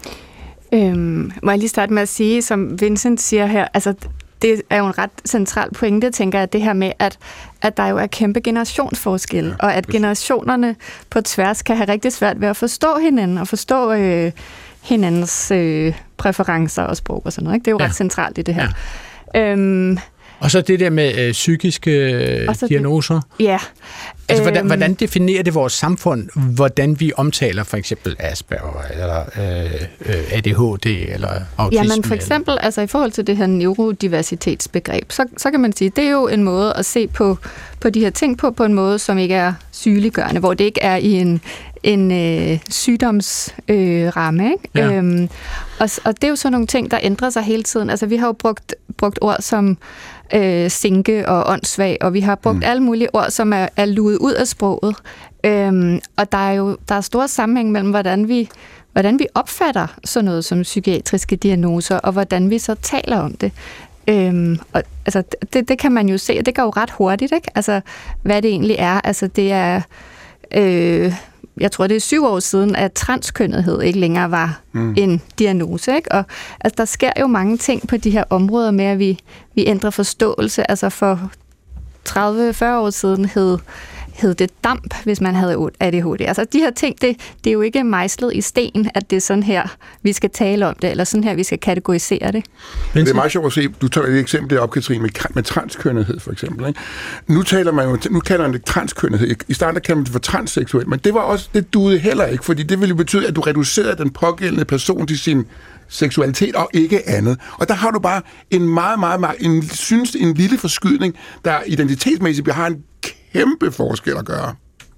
Må jeg lige starte med at sige, som Vincent siger her, altså det er jo en ret central pointe, tænker jeg, det her med, at der jo er kæmpe generationsforskelle, og at generationerne på tværs kan have rigtig svært ved at forstå hinanden, og forstå hinandens præferencer og sprog og sådan noget. Ikke? Det er jo ret centralt i det her. Ja. Og så det der med psykiske diagnoser. Ja. Altså, hvordan definerer det vores samfund, hvordan vi omtaler for eksempel Asperger, eller ADHD, eller autisme? Jamen for eksempel, altså i forhold til det her neurodiversitetsbegreb, så kan man sige, det er jo en måde at se på de her ting på en måde, som ikke er sygeliggørende, hvor det ikke er i en sygdomsramme. Ikke? Ja. Og det er jo sådan nogle ting, der ændrer sig hele tiden. Altså vi har jo brugt ord som sinke og åndssvag, og vi har brugt alle mulige ord, som er luet ud af sproget. Og der er store sammenhæng mellem, hvordan vi opfatter sådan noget som psykiatriske diagnoser, og hvordan vi så taler om det. Og, altså, det kan man jo se, og det går jo ret hurtigt, ikke? Altså, hvad det egentlig er. Altså, det er... jeg tror, det er 7 år siden, at transkønnethed ikke længere var en diagnose. Ikke? Og altså, der sker jo mange ting på de her områder med, at vi ændrer forståelse. Altså for 30-40 år siden hed det damp, hvis man havde ADHD. Altså de her ting, det er jo ikke mejslet i sten, at det er sådan her, vi skal tale om det, eller sådan her, vi skal kategorisere det. Men det er meget sjovt at se, du tager et eksempel deroppe, Katrine, med transkønnethed for eksempel. Ikke? Nu kalder man det transkønnethed. I starten kalder man det for transseksuel, men det duede heller ikke, fordi det ville betyde, at du reducerede den pågældende person til sin seksualitet og ikke andet. Og der har du bare en lille forskydning, der identitetsmæssigt har en kæmpe forskel at gøre.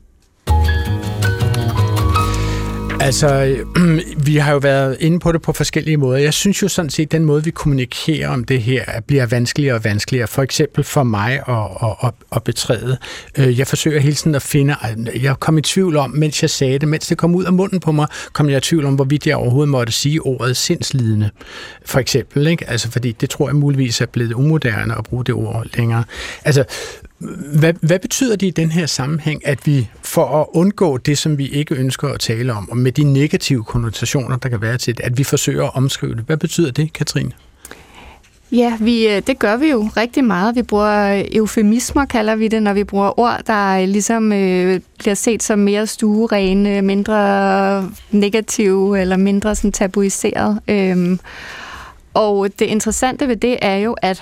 Altså, vi har jo været inde på det på forskellige måder. Jeg synes jo sådan set, at den måde, vi kommunikerer om det her, bliver vanskeligere og vanskeligere. For eksempel for mig at betræde. Jeg forsøger hele tiden at finde... Jeg kom i tvivl om, mens jeg sagde det, mens det kom ud af munden på mig, kom jeg i tvivl om, hvorvidt jeg overhovedet måtte sige ordet sindslidende. For eksempel, ikke? Altså, fordi det tror jeg muligvis er blevet umoderne at bruge det ord længere. Altså, hvad betyder det i den her sammenhæng, at vi for at undgå det, som vi ikke ønsker at tale om, og med de negative konnotationer, der kan være til det, at vi forsøger at omskrive det? Hvad betyder det, Katrine? Ja, det gør vi jo rigtig meget. Vi bruger eufemismer, kalder vi det, når vi bruger ord, der ligesom bliver set som mere stuerene, mindre negative eller mindre sådan tabuiseret. Og det interessante ved det er jo, at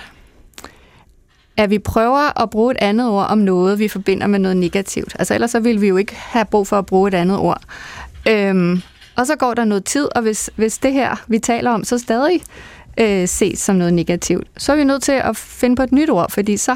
vi prøver at bruge et andet ord om noget, vi forbinder med noget negativt. Altså ellers så vil vi jo ikke have brug for at bruge et andet ord. Og så går der noget tid, og hvis det her, vi taler om, så stadig ses som noget negativt, så er vi nødt til at finde på et nyt ord, fordi så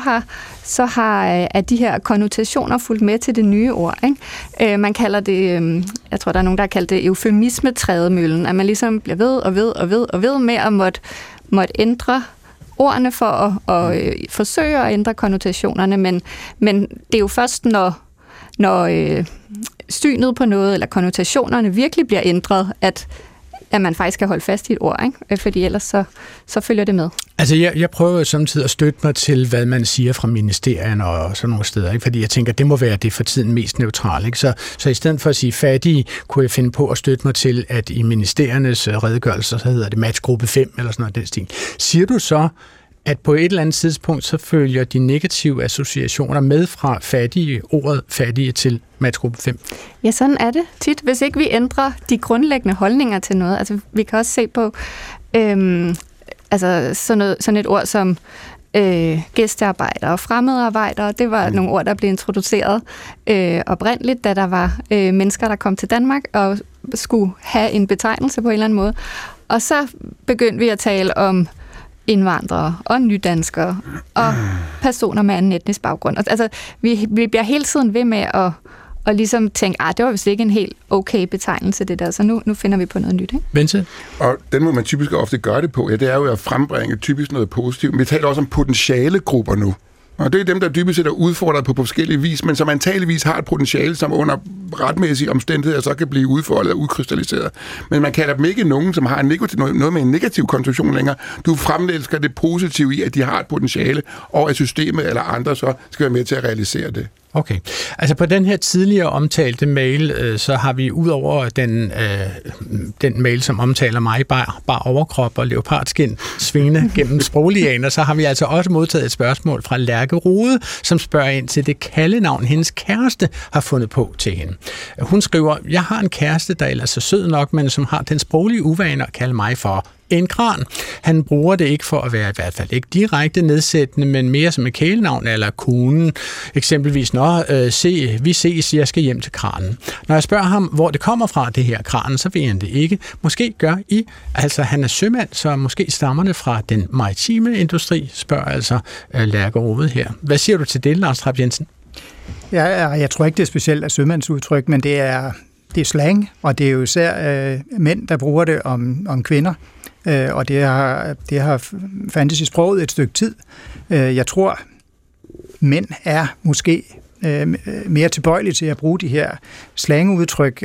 har de her konnotationer fulgt med til det nye ord. Ikke? Man kalder det, jeg tror, der er nogen, der har kaldt det eufemisme-trædemøllen, at man ligesom bliver ved med at måtte ændre ordene for at forsøge at ændre konnotationerne, men det er jo først, når synet på noget, eller konnotationerne virkelig bliver ændret, at man faktisk kan holde fast i et ord, ikke? Fordi ellers så følger det med. Altså, jeg prøver samtidig at støtte mig til, hvad man siger fra ministerierne og sådan nogle steder, ikke? Fordi jeg tænker, det må være det for tiden mest neutrale. Ikke? Så i stedet for at sige fattige, kunne jeg finde på at støtte mig til, at i ministeriernes redegørelser, så hedder det matchgruppe 5 eller sådan noget den stil. Siger du så, at på et eller andet tidspunkt, så følger de negative associationer med fra ordet fattige til matchgruppe 5? Ja, sådan er det tit, hvis ikke vi ændrer de grundlæggende holdninger til noget. Altså, vi kan også se på sådan et ord som gæstearbejdere og fremmedarbejdere. Det var nogle ord, der blev introduceret oprindeligt, da der var mennesker, der kom til Danmark og skulle have en betegnelse på en eller anden måde. Og så begyndte vi at tale om indvandrere og nydanskere og personer med anden etnisk baggrund. Altså, vi bliver hele tiden ved med og ligesom tænke, det var vist ikke en helt okay betegnelse, det der, så nu finder vi på noget nyt, ikke? Vincent? Og den må man typisk ofte gøre det på, det er jo at frembringe typisk noget positivt. Vi taler også om potentiale grupper nu. Og det er dem, der dybest set er udfordret på forskellige vis, men som antageligvis har et potentiale, som under retmæssige omstændigheder så kan blive udfordret og udkrystalliseret. Men man kalder dem ikke nogen, som har noget med en negativ konstruktion længere. Du fremlægger det positive i, at de har et potentiale, og at systemet eller andre så skal være med til at realisere det. Okay. Altså på den her tidligere omtalte mail, så har vi ud over den mail, som omtaler mig bare overkrop og leopardskin svingende gennem sproglianer, så har vi altså også modtaget et spørgsmål fra Lærke Rode, som spørger ind til det kaldenavn, hendes kæreste har fundet på til hende. Hun skriver, jeg har en kæreste, der ellers er sød nok, men som har den sproglige uvane at kalde mig for en kran. Han bruger det ikke for at være i hvert fald ikke direkte nedsættende, men mere som et kælenavn eller konen. Eksempelvis, vi ses, jeg skal hjem til kranen. Når jeg spørger ham, hvor det kommer fra, det her kranen, så ved han det ikke. Måske gør I. Altså, han er sømand, så måske stammer det fra den maritime industri, spørger altså Lærke Rode her. Hvad siger du til det, Lars Trapp Jensen? Ja, jeg tror ikke, det er specielt af sømandsudtryk, men det er slang, og det er jo især mænd, der bruger det om kvinder. Og det har fandtes i sproget et stykke tid. Jeg tror, mænd er måske mere tilbøjelige til at bruge de her slangudtryk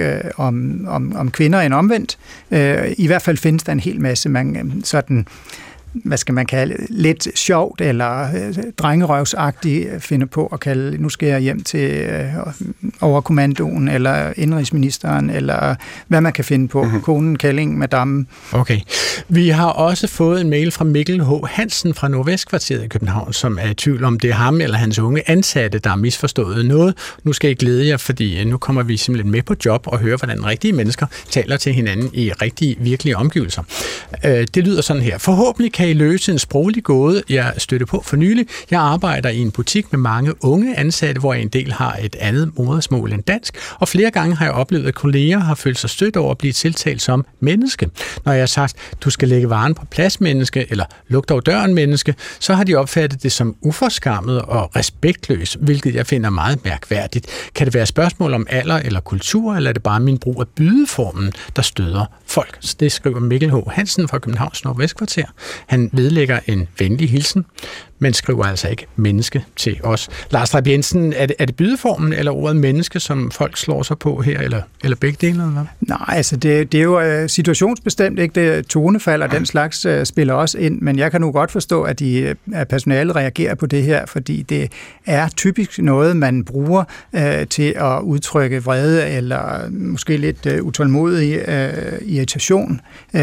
om kvinder end omvendt. I hvert fald findes der en hel masse, man sådan, hvad skal man kalde, lidt sjovt eller drengerøvsagtigt finder på at kalde, nu skal jeg hjem til overkommandoen eller indrigsministeren, eller hvad man kan finde på. Konen, kællingen, madame. Okay. Vi har også fået en mail fra Mikkel H. Hansen fra Nordvestkvarteret i København, som er i tvivl om, det er ham eller hans unge ansatte, der har misforstået noget. Nu skal I glæde jer, fordi nu kommer vi simpelthen med på job og hører, hvordan rigtige mennesker taler til hinanden i rigtige, virkelige omgivelser. Det lyder sådan her. Forhåbentlig kan I løse en sproglig gåde, jeg stødte på for nylig. Jeg arbejder i en butik med mange unge ansatte, hvor en del har et andet modersmål end dansk, og flere gange har jeg oplevet, at kolleger har følt sig stødt over at blive tiltalt som menneske. Når jeg har sagt, du skal lægge varen på plads, menneske, eller luk dog døren, menneske, så har de opfattet det som uforskammet og respektløs, hvilket jeg finder meget mærkværdigt. Kan det være spørgsmål om alder eller kultur, eller er det bare min brug af bydeformen, der støder folk? Så det skriver Mikkel H. Hansen fra Københavns Nordvestkvarter. Han vedlægger en venlig hilsen, men skriver altså ikke menneske til os. Lars Trapp Jensen, er det bydeformen eller ordet menneske, som folk slår sig på her, eller begge dele? Eller hvad? Nej, altså det er jo situationsbestemt, ikke? Det tonefald og den slags spiller også ind, men jeg kan nu godt forstå, at personalet reagerer på det her, fordi det er typisk noget, man bruger til at udtrykke vrede eller måske lidt utålmodig irritation.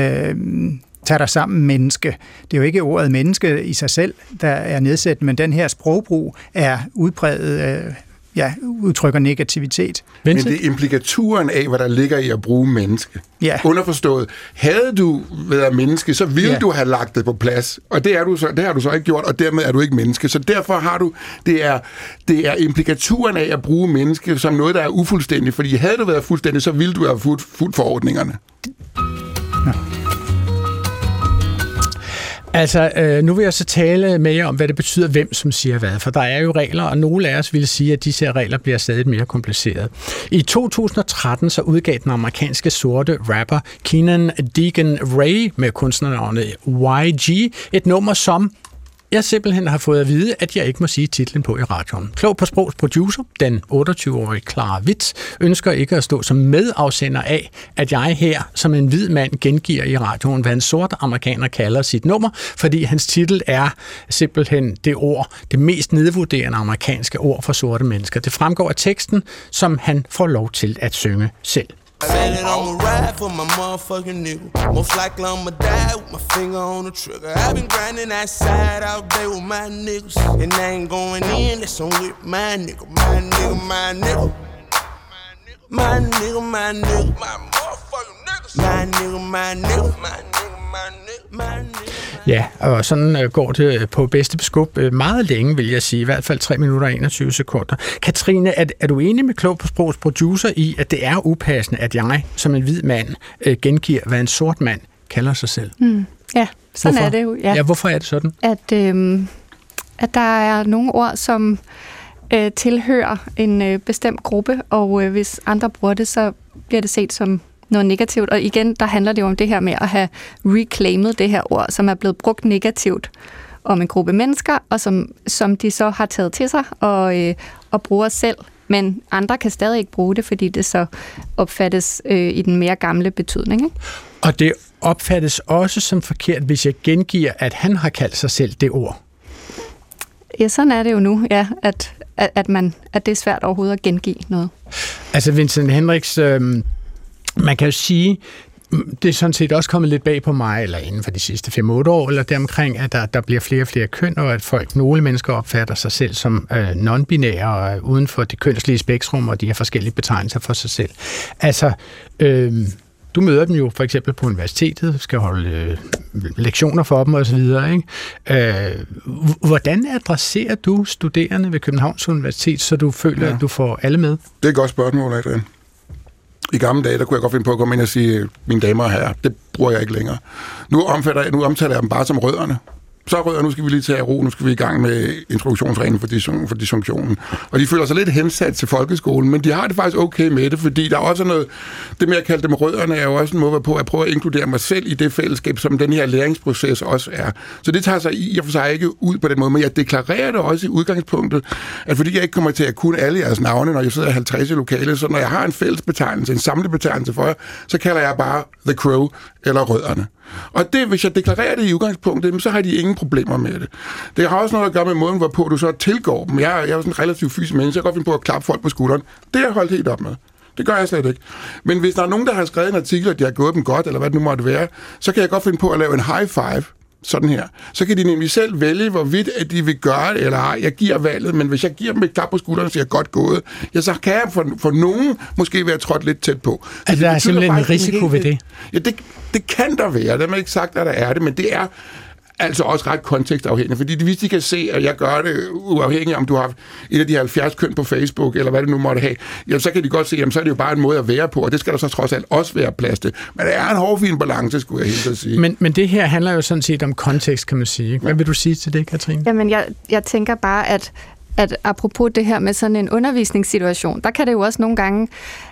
Tag dig sammen, menneske. Det er jo ikke ordet menneske i sig selv, der er nedsættende, men den her sprogbrug er udpræget, udtrykker negativitet. Men det er implikaturen af, hvad der ligger i at bruge menneske. Ja. Underforstået. Havde du været menneske, så ville du have lagt det på plads. Og det har du så ikke gjort, og dermed er du ikke menneske. Så derfor har du, det er implikaturen af at bruge menneske som noget, der er ufuldstændigt. Fordi havde du været fuldstændig, så ville du have fuldt forordningerne. Ja. Altså, nu vil jeg så tale med jer om, hvad det betyder, hvem som siger hvad. For der er jo regler, og nogle af os vil sige, at disse regler bliver stadig mere komplicerede. I 2013 så udgav den amerikanske sorte rapper Keenan Deegan Ray med kunstnernavnet YG et nummer, som jeg simpelthen har fået at vide, at jeg ikke må sige titlen på i radioen. Klog på sprogs producer, den 28-årige Clara Witz, ønsker ikke at stå som medafsender af, at jeg her som en hvid mand gengiver i radioen, hvad en sort amerikaner kalder sit nummer, fordi hans titel er simpelthen det mest nedvurderende amerikanske ord for sorte mennesker. Det fremgår af teksten, som han får lov til at synge selv. Said it, I'ma ride for my motherfucking nigga. Most likely I'ma die with my finger on the trigger. I've been grinding outside all day with my niggas, and I ain't going in unless I'm with my nigga. My nigga, my nigga. My nigga, my nigga. My motherfucking niggas. My nigga, my nigga. My nigga, my nigga. My nigga. Ja, og sådan går det på bedste beskub meget længe, vil jeg sige. I hvert fald 3 minutter og 21 sekunder. Katrine, er du enig med Klog på sprogs producer i, at det er upassende, at jeg som en hvid mand gengiver, hvad en sort mand kalder sig selv? Ja, sådan hvorfor? Er det jo. Ja, hvorfor er det sådan? At der er nogle ord, som tilhører en bestemt gruppe, og hvis andre bruger det, så bliver det set som noget negativt. Og igen, der handler det jo om det her med at have reclaimet det her ord, som er blevet brugt negativt om en gruppe mennesker, og som de så har taget til sig og bruger selv. Men andre kan stadig ikke bruge det, fordi det så opfattes i den mere gamle betydning. Ikke? Og det opfattes også som forkert, hvis jeg gengiver, at han har kaldt sig selv det ord. Ja, sådan er det jo nu, ja, at det er svært overhovedet at gengive noget. Altså Vincent Hendricks, man kan jo sige, det er sådan set også kommet lidt bag på mig, eller inden for de sidste 5-8 år, eller deromkring, at der bliver flere og flere køn, og at nogle mennesker opfatter sig selv som non-binære, og uden for det kønslige spektrum, og de har forskellige betegnelser for sig selv. Altså, du møder dem jo for eksempel på universitetet, skal holde lektioner for dem osv. Hvordan adresserer du studerende ved Københavns Universitet, så du føler, at du får alle med? Det er et godt spørgsmål, Adrian. I gamle dage, der kunne jeg godt finde på at komme ind og sige, mine damer og herrer, det bruger jeg ikke længere. Nu omtaler jeg dem bare som rødderne. Så rødder, nu skal vi lige tage ro, nu skal vi i gang med introduktionsreglen for dysfunktionen. Og de føler sig lidt hensat til folkeskolen, men de har det faktisk okay med det, fordi der er også noget, det med at kalde dem rødderne, er jo også en måde på at prøve at inkludere mig selv i det fællesskab, som den her læringsproces også er. Så det tager sig i og for sig ikke ud på den måde, men jeg deklarerer det også i udgangspunktet, at fordi jeg ikke kommer til at kunne alle jeres navne, når jeg sidder 50 i lokalet, så når jeg har en fælles betegnelse, en samlet betegnelse for jer, så kalder jeg bare The Crow eller rødderne. Og det, hvis jeg deklarerer det i udgangspunktet, så har de ingen problemer med det. Det har også noget at gøre med måden, hvorpå du så tilgår dem. Jeg er jo sådan en relativt fysisk menneske, så jeg kan godt finde på at klappe folk på skulderen. Det har jeg holdt helt op med. Det gør jeg slet ikke. Men hvis der er nogen, der har skrevet en artikel, at de har gået dem godt, eller hvad det nu måtte være, så kan jeg godt finde på at lave en high five, sådan her. Så kan de nemlig selv vælge, hvorvidt at de vil gøre det, eller ej. Jeg giver valget, men hvis jeg giver dem et klap på skulderen og siger godt gået, ja, så kan jeg for nogen måske være trådt lidt tæt på. Altså, der er simpelthen en risiko ved det? Ja, det kan der være. Det har man ikke sagt, at der er det, men det er altså også ret kontekstafhængigt, fordi hvis de kan se, at jeg gør det uafhængigt, om du har et af de 70 køn på Facebook, eller hvad det nu måtte have, jamen, så kan de godt se, jamen, så er det jo bare en måde at være på, og det skal der så trods alt også være plads til. Men det er en hårfin balance, skulle jeg helt sige. Men det her handler jo sådan set om kontekst, kan man sige. Hvad vil du sige til det, Katrine? Jamen, jeg tænker bare, at apropos det her med sådan en undervisningssituation, der kan det jo også nogle gange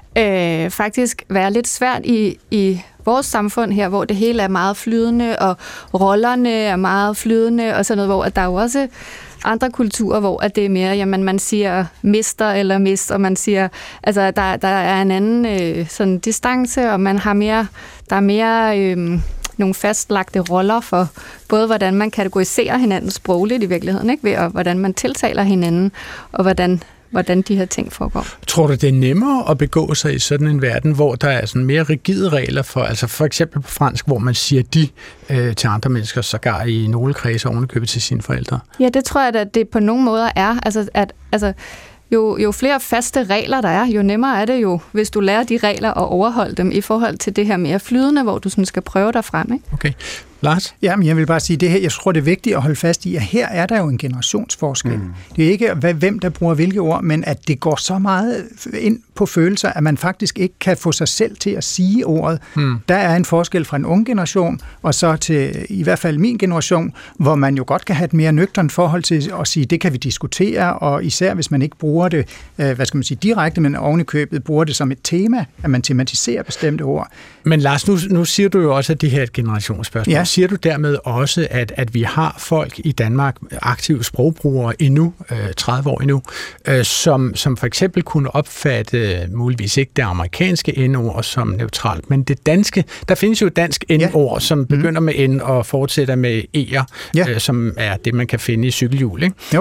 faktisk være lidt svært i vores samfund her, hvor det hele er meget flydende, og rollerne er meget flydende, og sådan noget, hvor der er jo også andre kulturer, hvor det er mere, jamen man siger mister eller mist, og man siger, altså der er en anden sådan distance, og man har mere, der er mere nogle fastlagte roller for både, hvordan man kategoriserer hinanden sprogligt i virkeligheden, ikke? Ved, og hvordan man tiltaler hinanden, og hvordan de her ting foregår. Tror du, det er nemmere at begå sig i sådan en verden, hvor der er sådan mere rigide regler for, altså for eksempel på fransk, hvor man siger de til andre mennesker, sågar i nogle kredse ovenikøbet til sine forældre? Ja, det tror jeg, at det på nogle måder er. Jo flere faste regler der er, jo nemmere er det jo, hvis du lærer de regler og overholde dem i forhold til det her mere flydende, hvor du sådan skal prøve dig frem. Ikke? Okay. Lars? Jamen, jeg vil bare sige det her. Jeg tror, det er vigtigt at holde fast i, at her er der jo en generationsforskel. Det er ikke, hvem der bruger hvilke ord, men at det går så meget ind på følelser, at man faktisk ikke kan få sig selv til at sige ordet. Der er en forskel fra en ung generation, og så til i hvert fald min generation, hvor man jo godt kan have et mere nøgternt forhold til at sige, det kan vi diskutere, og især hvis man ikke bruger det, direkte, men oven i købet bruger det som et tema, at man tematiserer bestemte ord. Men Lars, nu siger du jo også, at det her er et generationsspørgsmål. Ja. Siger du dermed også, at vi har folk i Danmark, aktive sprogbrugere endnu, 30 år endnu, som for eksempel kunne opfatte muligvis ikke det amerikanske N-ord som neutralt, men det danske, der findes jo et dansk N-ord, som begynder med N og fortsætter med E'er, som er det, man kan finde i cykelhjul, ikke? Jo.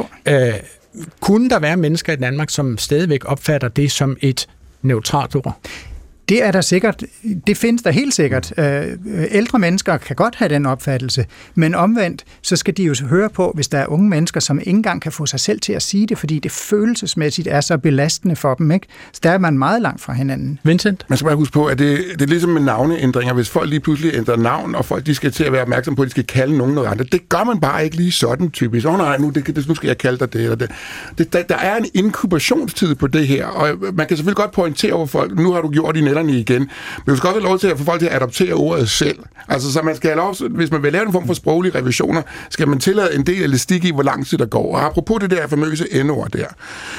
Kunne der være mennesker i Danmark, som stadigvæk opfatter det som et neutralt ord? Det er der sikkert. Det findes der helt sikkert. Ældre mennesker kan godt have den opfattelse, men omvendt, så skal de jo høre på, hvis der er unge mennesker, som ikke engang kan få sig selv til at sige det, fordi det følelsesmæssigt er så belastende for dem, ikke? Så der er man meget langt fra hinanden. Vincent? Man skal bare huske på, at det er ligesom med navneændringer. Hvis folk lige pludselig ændrer navn, og folk de skal til at være opmærksom på, at de skal kalde nogen noget andet, det gør man bare ikke lige sådan typisk. Nej, nu skal jeg kalde dig det eller det. Der er en inkubationstid på det her, og man kan selvfølgelig godt pointere over folk, nu har du gjort din fælderne igen. Men du skal også have lov til at få folk til at adoptere ordet selv. Altså, så man skal have lov, hvis man vil lave en form for sproglige revisioner, skal man tillade en del elastik i, hvor lang tid der går. Og apropos det der famøse N-ord der,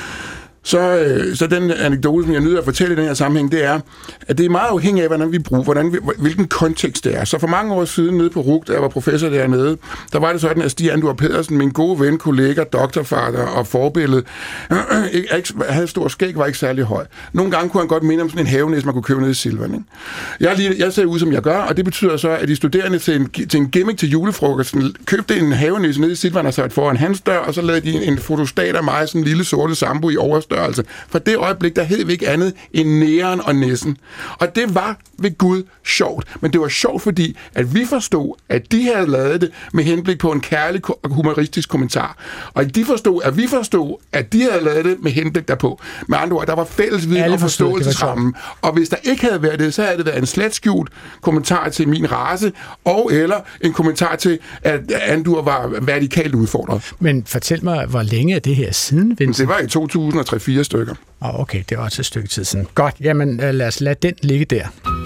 så den anekdote, som jeg nyder at fortælle i den her sammenhæng, det er, at det er meget afhængigt af, hvordan vi bruger, hvilken kontekst det er. Så for mange år siden nede på RUC, da jeg var professor dernede, der var det sådan, at Stig Andor Pedersen, min gode ven, kollega, doktorfader og forbillede, havde stor skæg, var ikke særlig høj. Nogle gange kunne han godt minde om sådan en havenæs, man kunne købe nede i Silvan. Jeg ser ud, som jeg gør, og det betyder så, at de studerende til en gimmick til julefrokosten købte en havenæs nede i Silvan og sat foran hans dør, og så lavede de en fotostat af mig, sådan en lille sorte sambo i overstørrelse. For det øjeblik, der hed vi ikke andet end næren og næsen. Og det var ved Gud sjovt. Men det var sjovt, fordi at vi forstod, at de havde lavet det med henblik på en kærlig humoristisk kommentar. Og de forstod, at vi forstod, at de havde lavet det med henblik derpå. Med andre ord, der var fælles viden og forståelsesrammen. Og hvis der ikke havde været det, så havde det været en slet skjult kommentar til min race, og eller en kommentar til, at Andur var vertikalt udfordret. Men fortæl mig, hvor længe er det her siden, Vincent? Det var i 2003-4 stykker. Okay, det var også et stykke tid siden. Godt, jamen lad os lade den ligge der.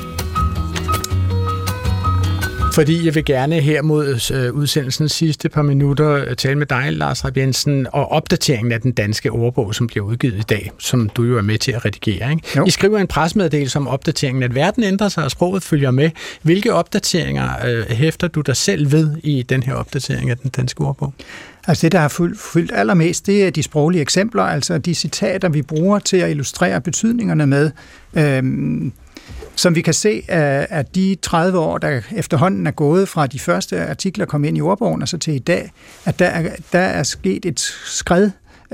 Fordi jeg vil gerne her mod udsendelsens sidste par minutter tale med dig, Lars Rapp Jensen, og opdateringen af den danske ordbog, som bliver udgivet i dag, som du jo er med til at redigere. Ikke? I skriver en pressemeddelelse om opdateringen, at verden ændrer sig, og sproget følger med. Hvilke opdateringer hæfter du dig selv ved i den her opdatering af den danske ordbog? Altså det, der har fyldt allermest, det er de sproglige eksempler, altså de citater, vi bruger til at illustrere betydningerne med. Som vi kan se af de 30 år, der efterhånden er gået fra de første artikler kom ind i ordbogen og så til i dag, at der er sket et skred,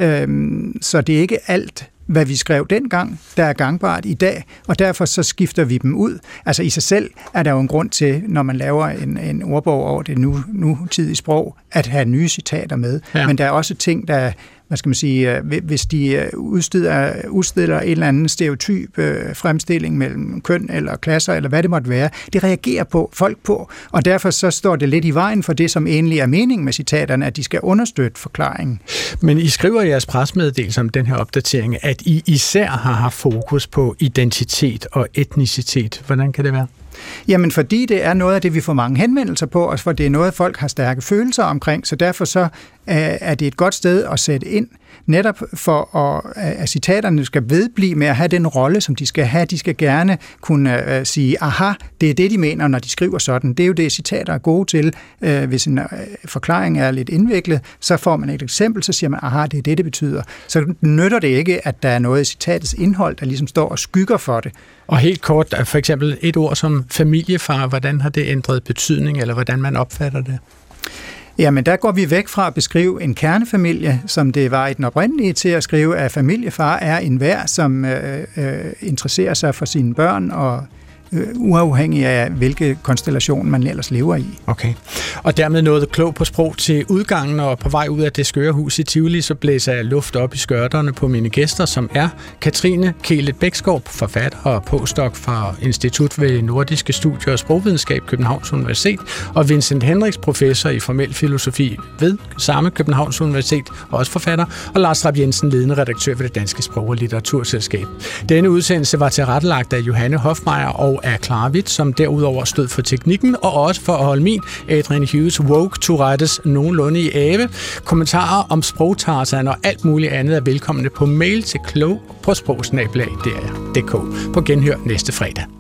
så det er ikke alt, hvad vi skrev dengang, der er gangbart i dag, og derfor så skifter vi dem ud. Altså i sig selv er der jo en grund til, når man laver en ordbog over det nutidige sprog, at have nye citater med. Ja. Men der er også ting, der, hvad skal man sige, hvis de udstiller en eller anden stereotyp fremstilling mellem køn eller klasser, eller hvad det måtte være, det reagerer folk på, og derfor så står det lidt i vejen for det, som egentlig er meningen med citaterne, at de skal understøtte forklaringen. Men I skriver i jeres pressemeddelelse om den her opdatering, at I især har haft fokus på identitet og etnicitet. Hvordan kan det være? Jamen, fordi det er noget af det, vi får mange henvendelser på, og for det er noget, folk har stærke følelser omkring, så derfor så er det et godt sted at sætte ind, netop for at citaterne skal vedblive med at have den rolle, som de skal have. De skal gerne kunne sige, aha, det er det, de mener, når de skriver sådan. Det er jo det, citater er gode til. Hvis en forklaring er lidt indviklet, så får man et eksempel, så siger man, aha, det er det, det betyder. Så nytter det ikke, at der er noget i citatets indhold, der ligesom står og skygger for det. Og helt kort, for eksempel et ord som familiefar, hvordan har det ændret betydning, eller hvordan man opfatter det? Jamen, der går vi væk fra at beskrive en kernefamilie, som det var i den oprindelige, til at skrive, at familiefar er enhver, som interesserer sig for sine børn og uafhængig af, hvilke konstellation man ellers lever i. Okay. Og dermed noget klog på sprog til udgangen, og på vej ud af det skøre hus i Tivoli, så blæser jeg luft op i skørterne på mine gæster, som er Katrine Kehlet Bæksgaard, forfatter og postdoc fra Institut ved Nordiske Studier og Sprogvidenskab, Københavns Universitet, og Vincent Hendricks, professor i formel filosofi ved samme Københavns Universitet, også forfatter, og Lars Rapp Jensen, ledende redaktør ved det Danske Sprog- og Litteraturselskab. Denne udsendelse var tilrettelagt af Johanne Hofmeier og af Clara Witt, som derudover stod for teknikken, og også for at holde min, Adrian Hughes, woke Tourettes nogenlunde i ave. Kommentarer om sprogtarsan og alt muligt andet er velkomne på mail til klog på sprogsnabelag.dk. På genhør næste fredag.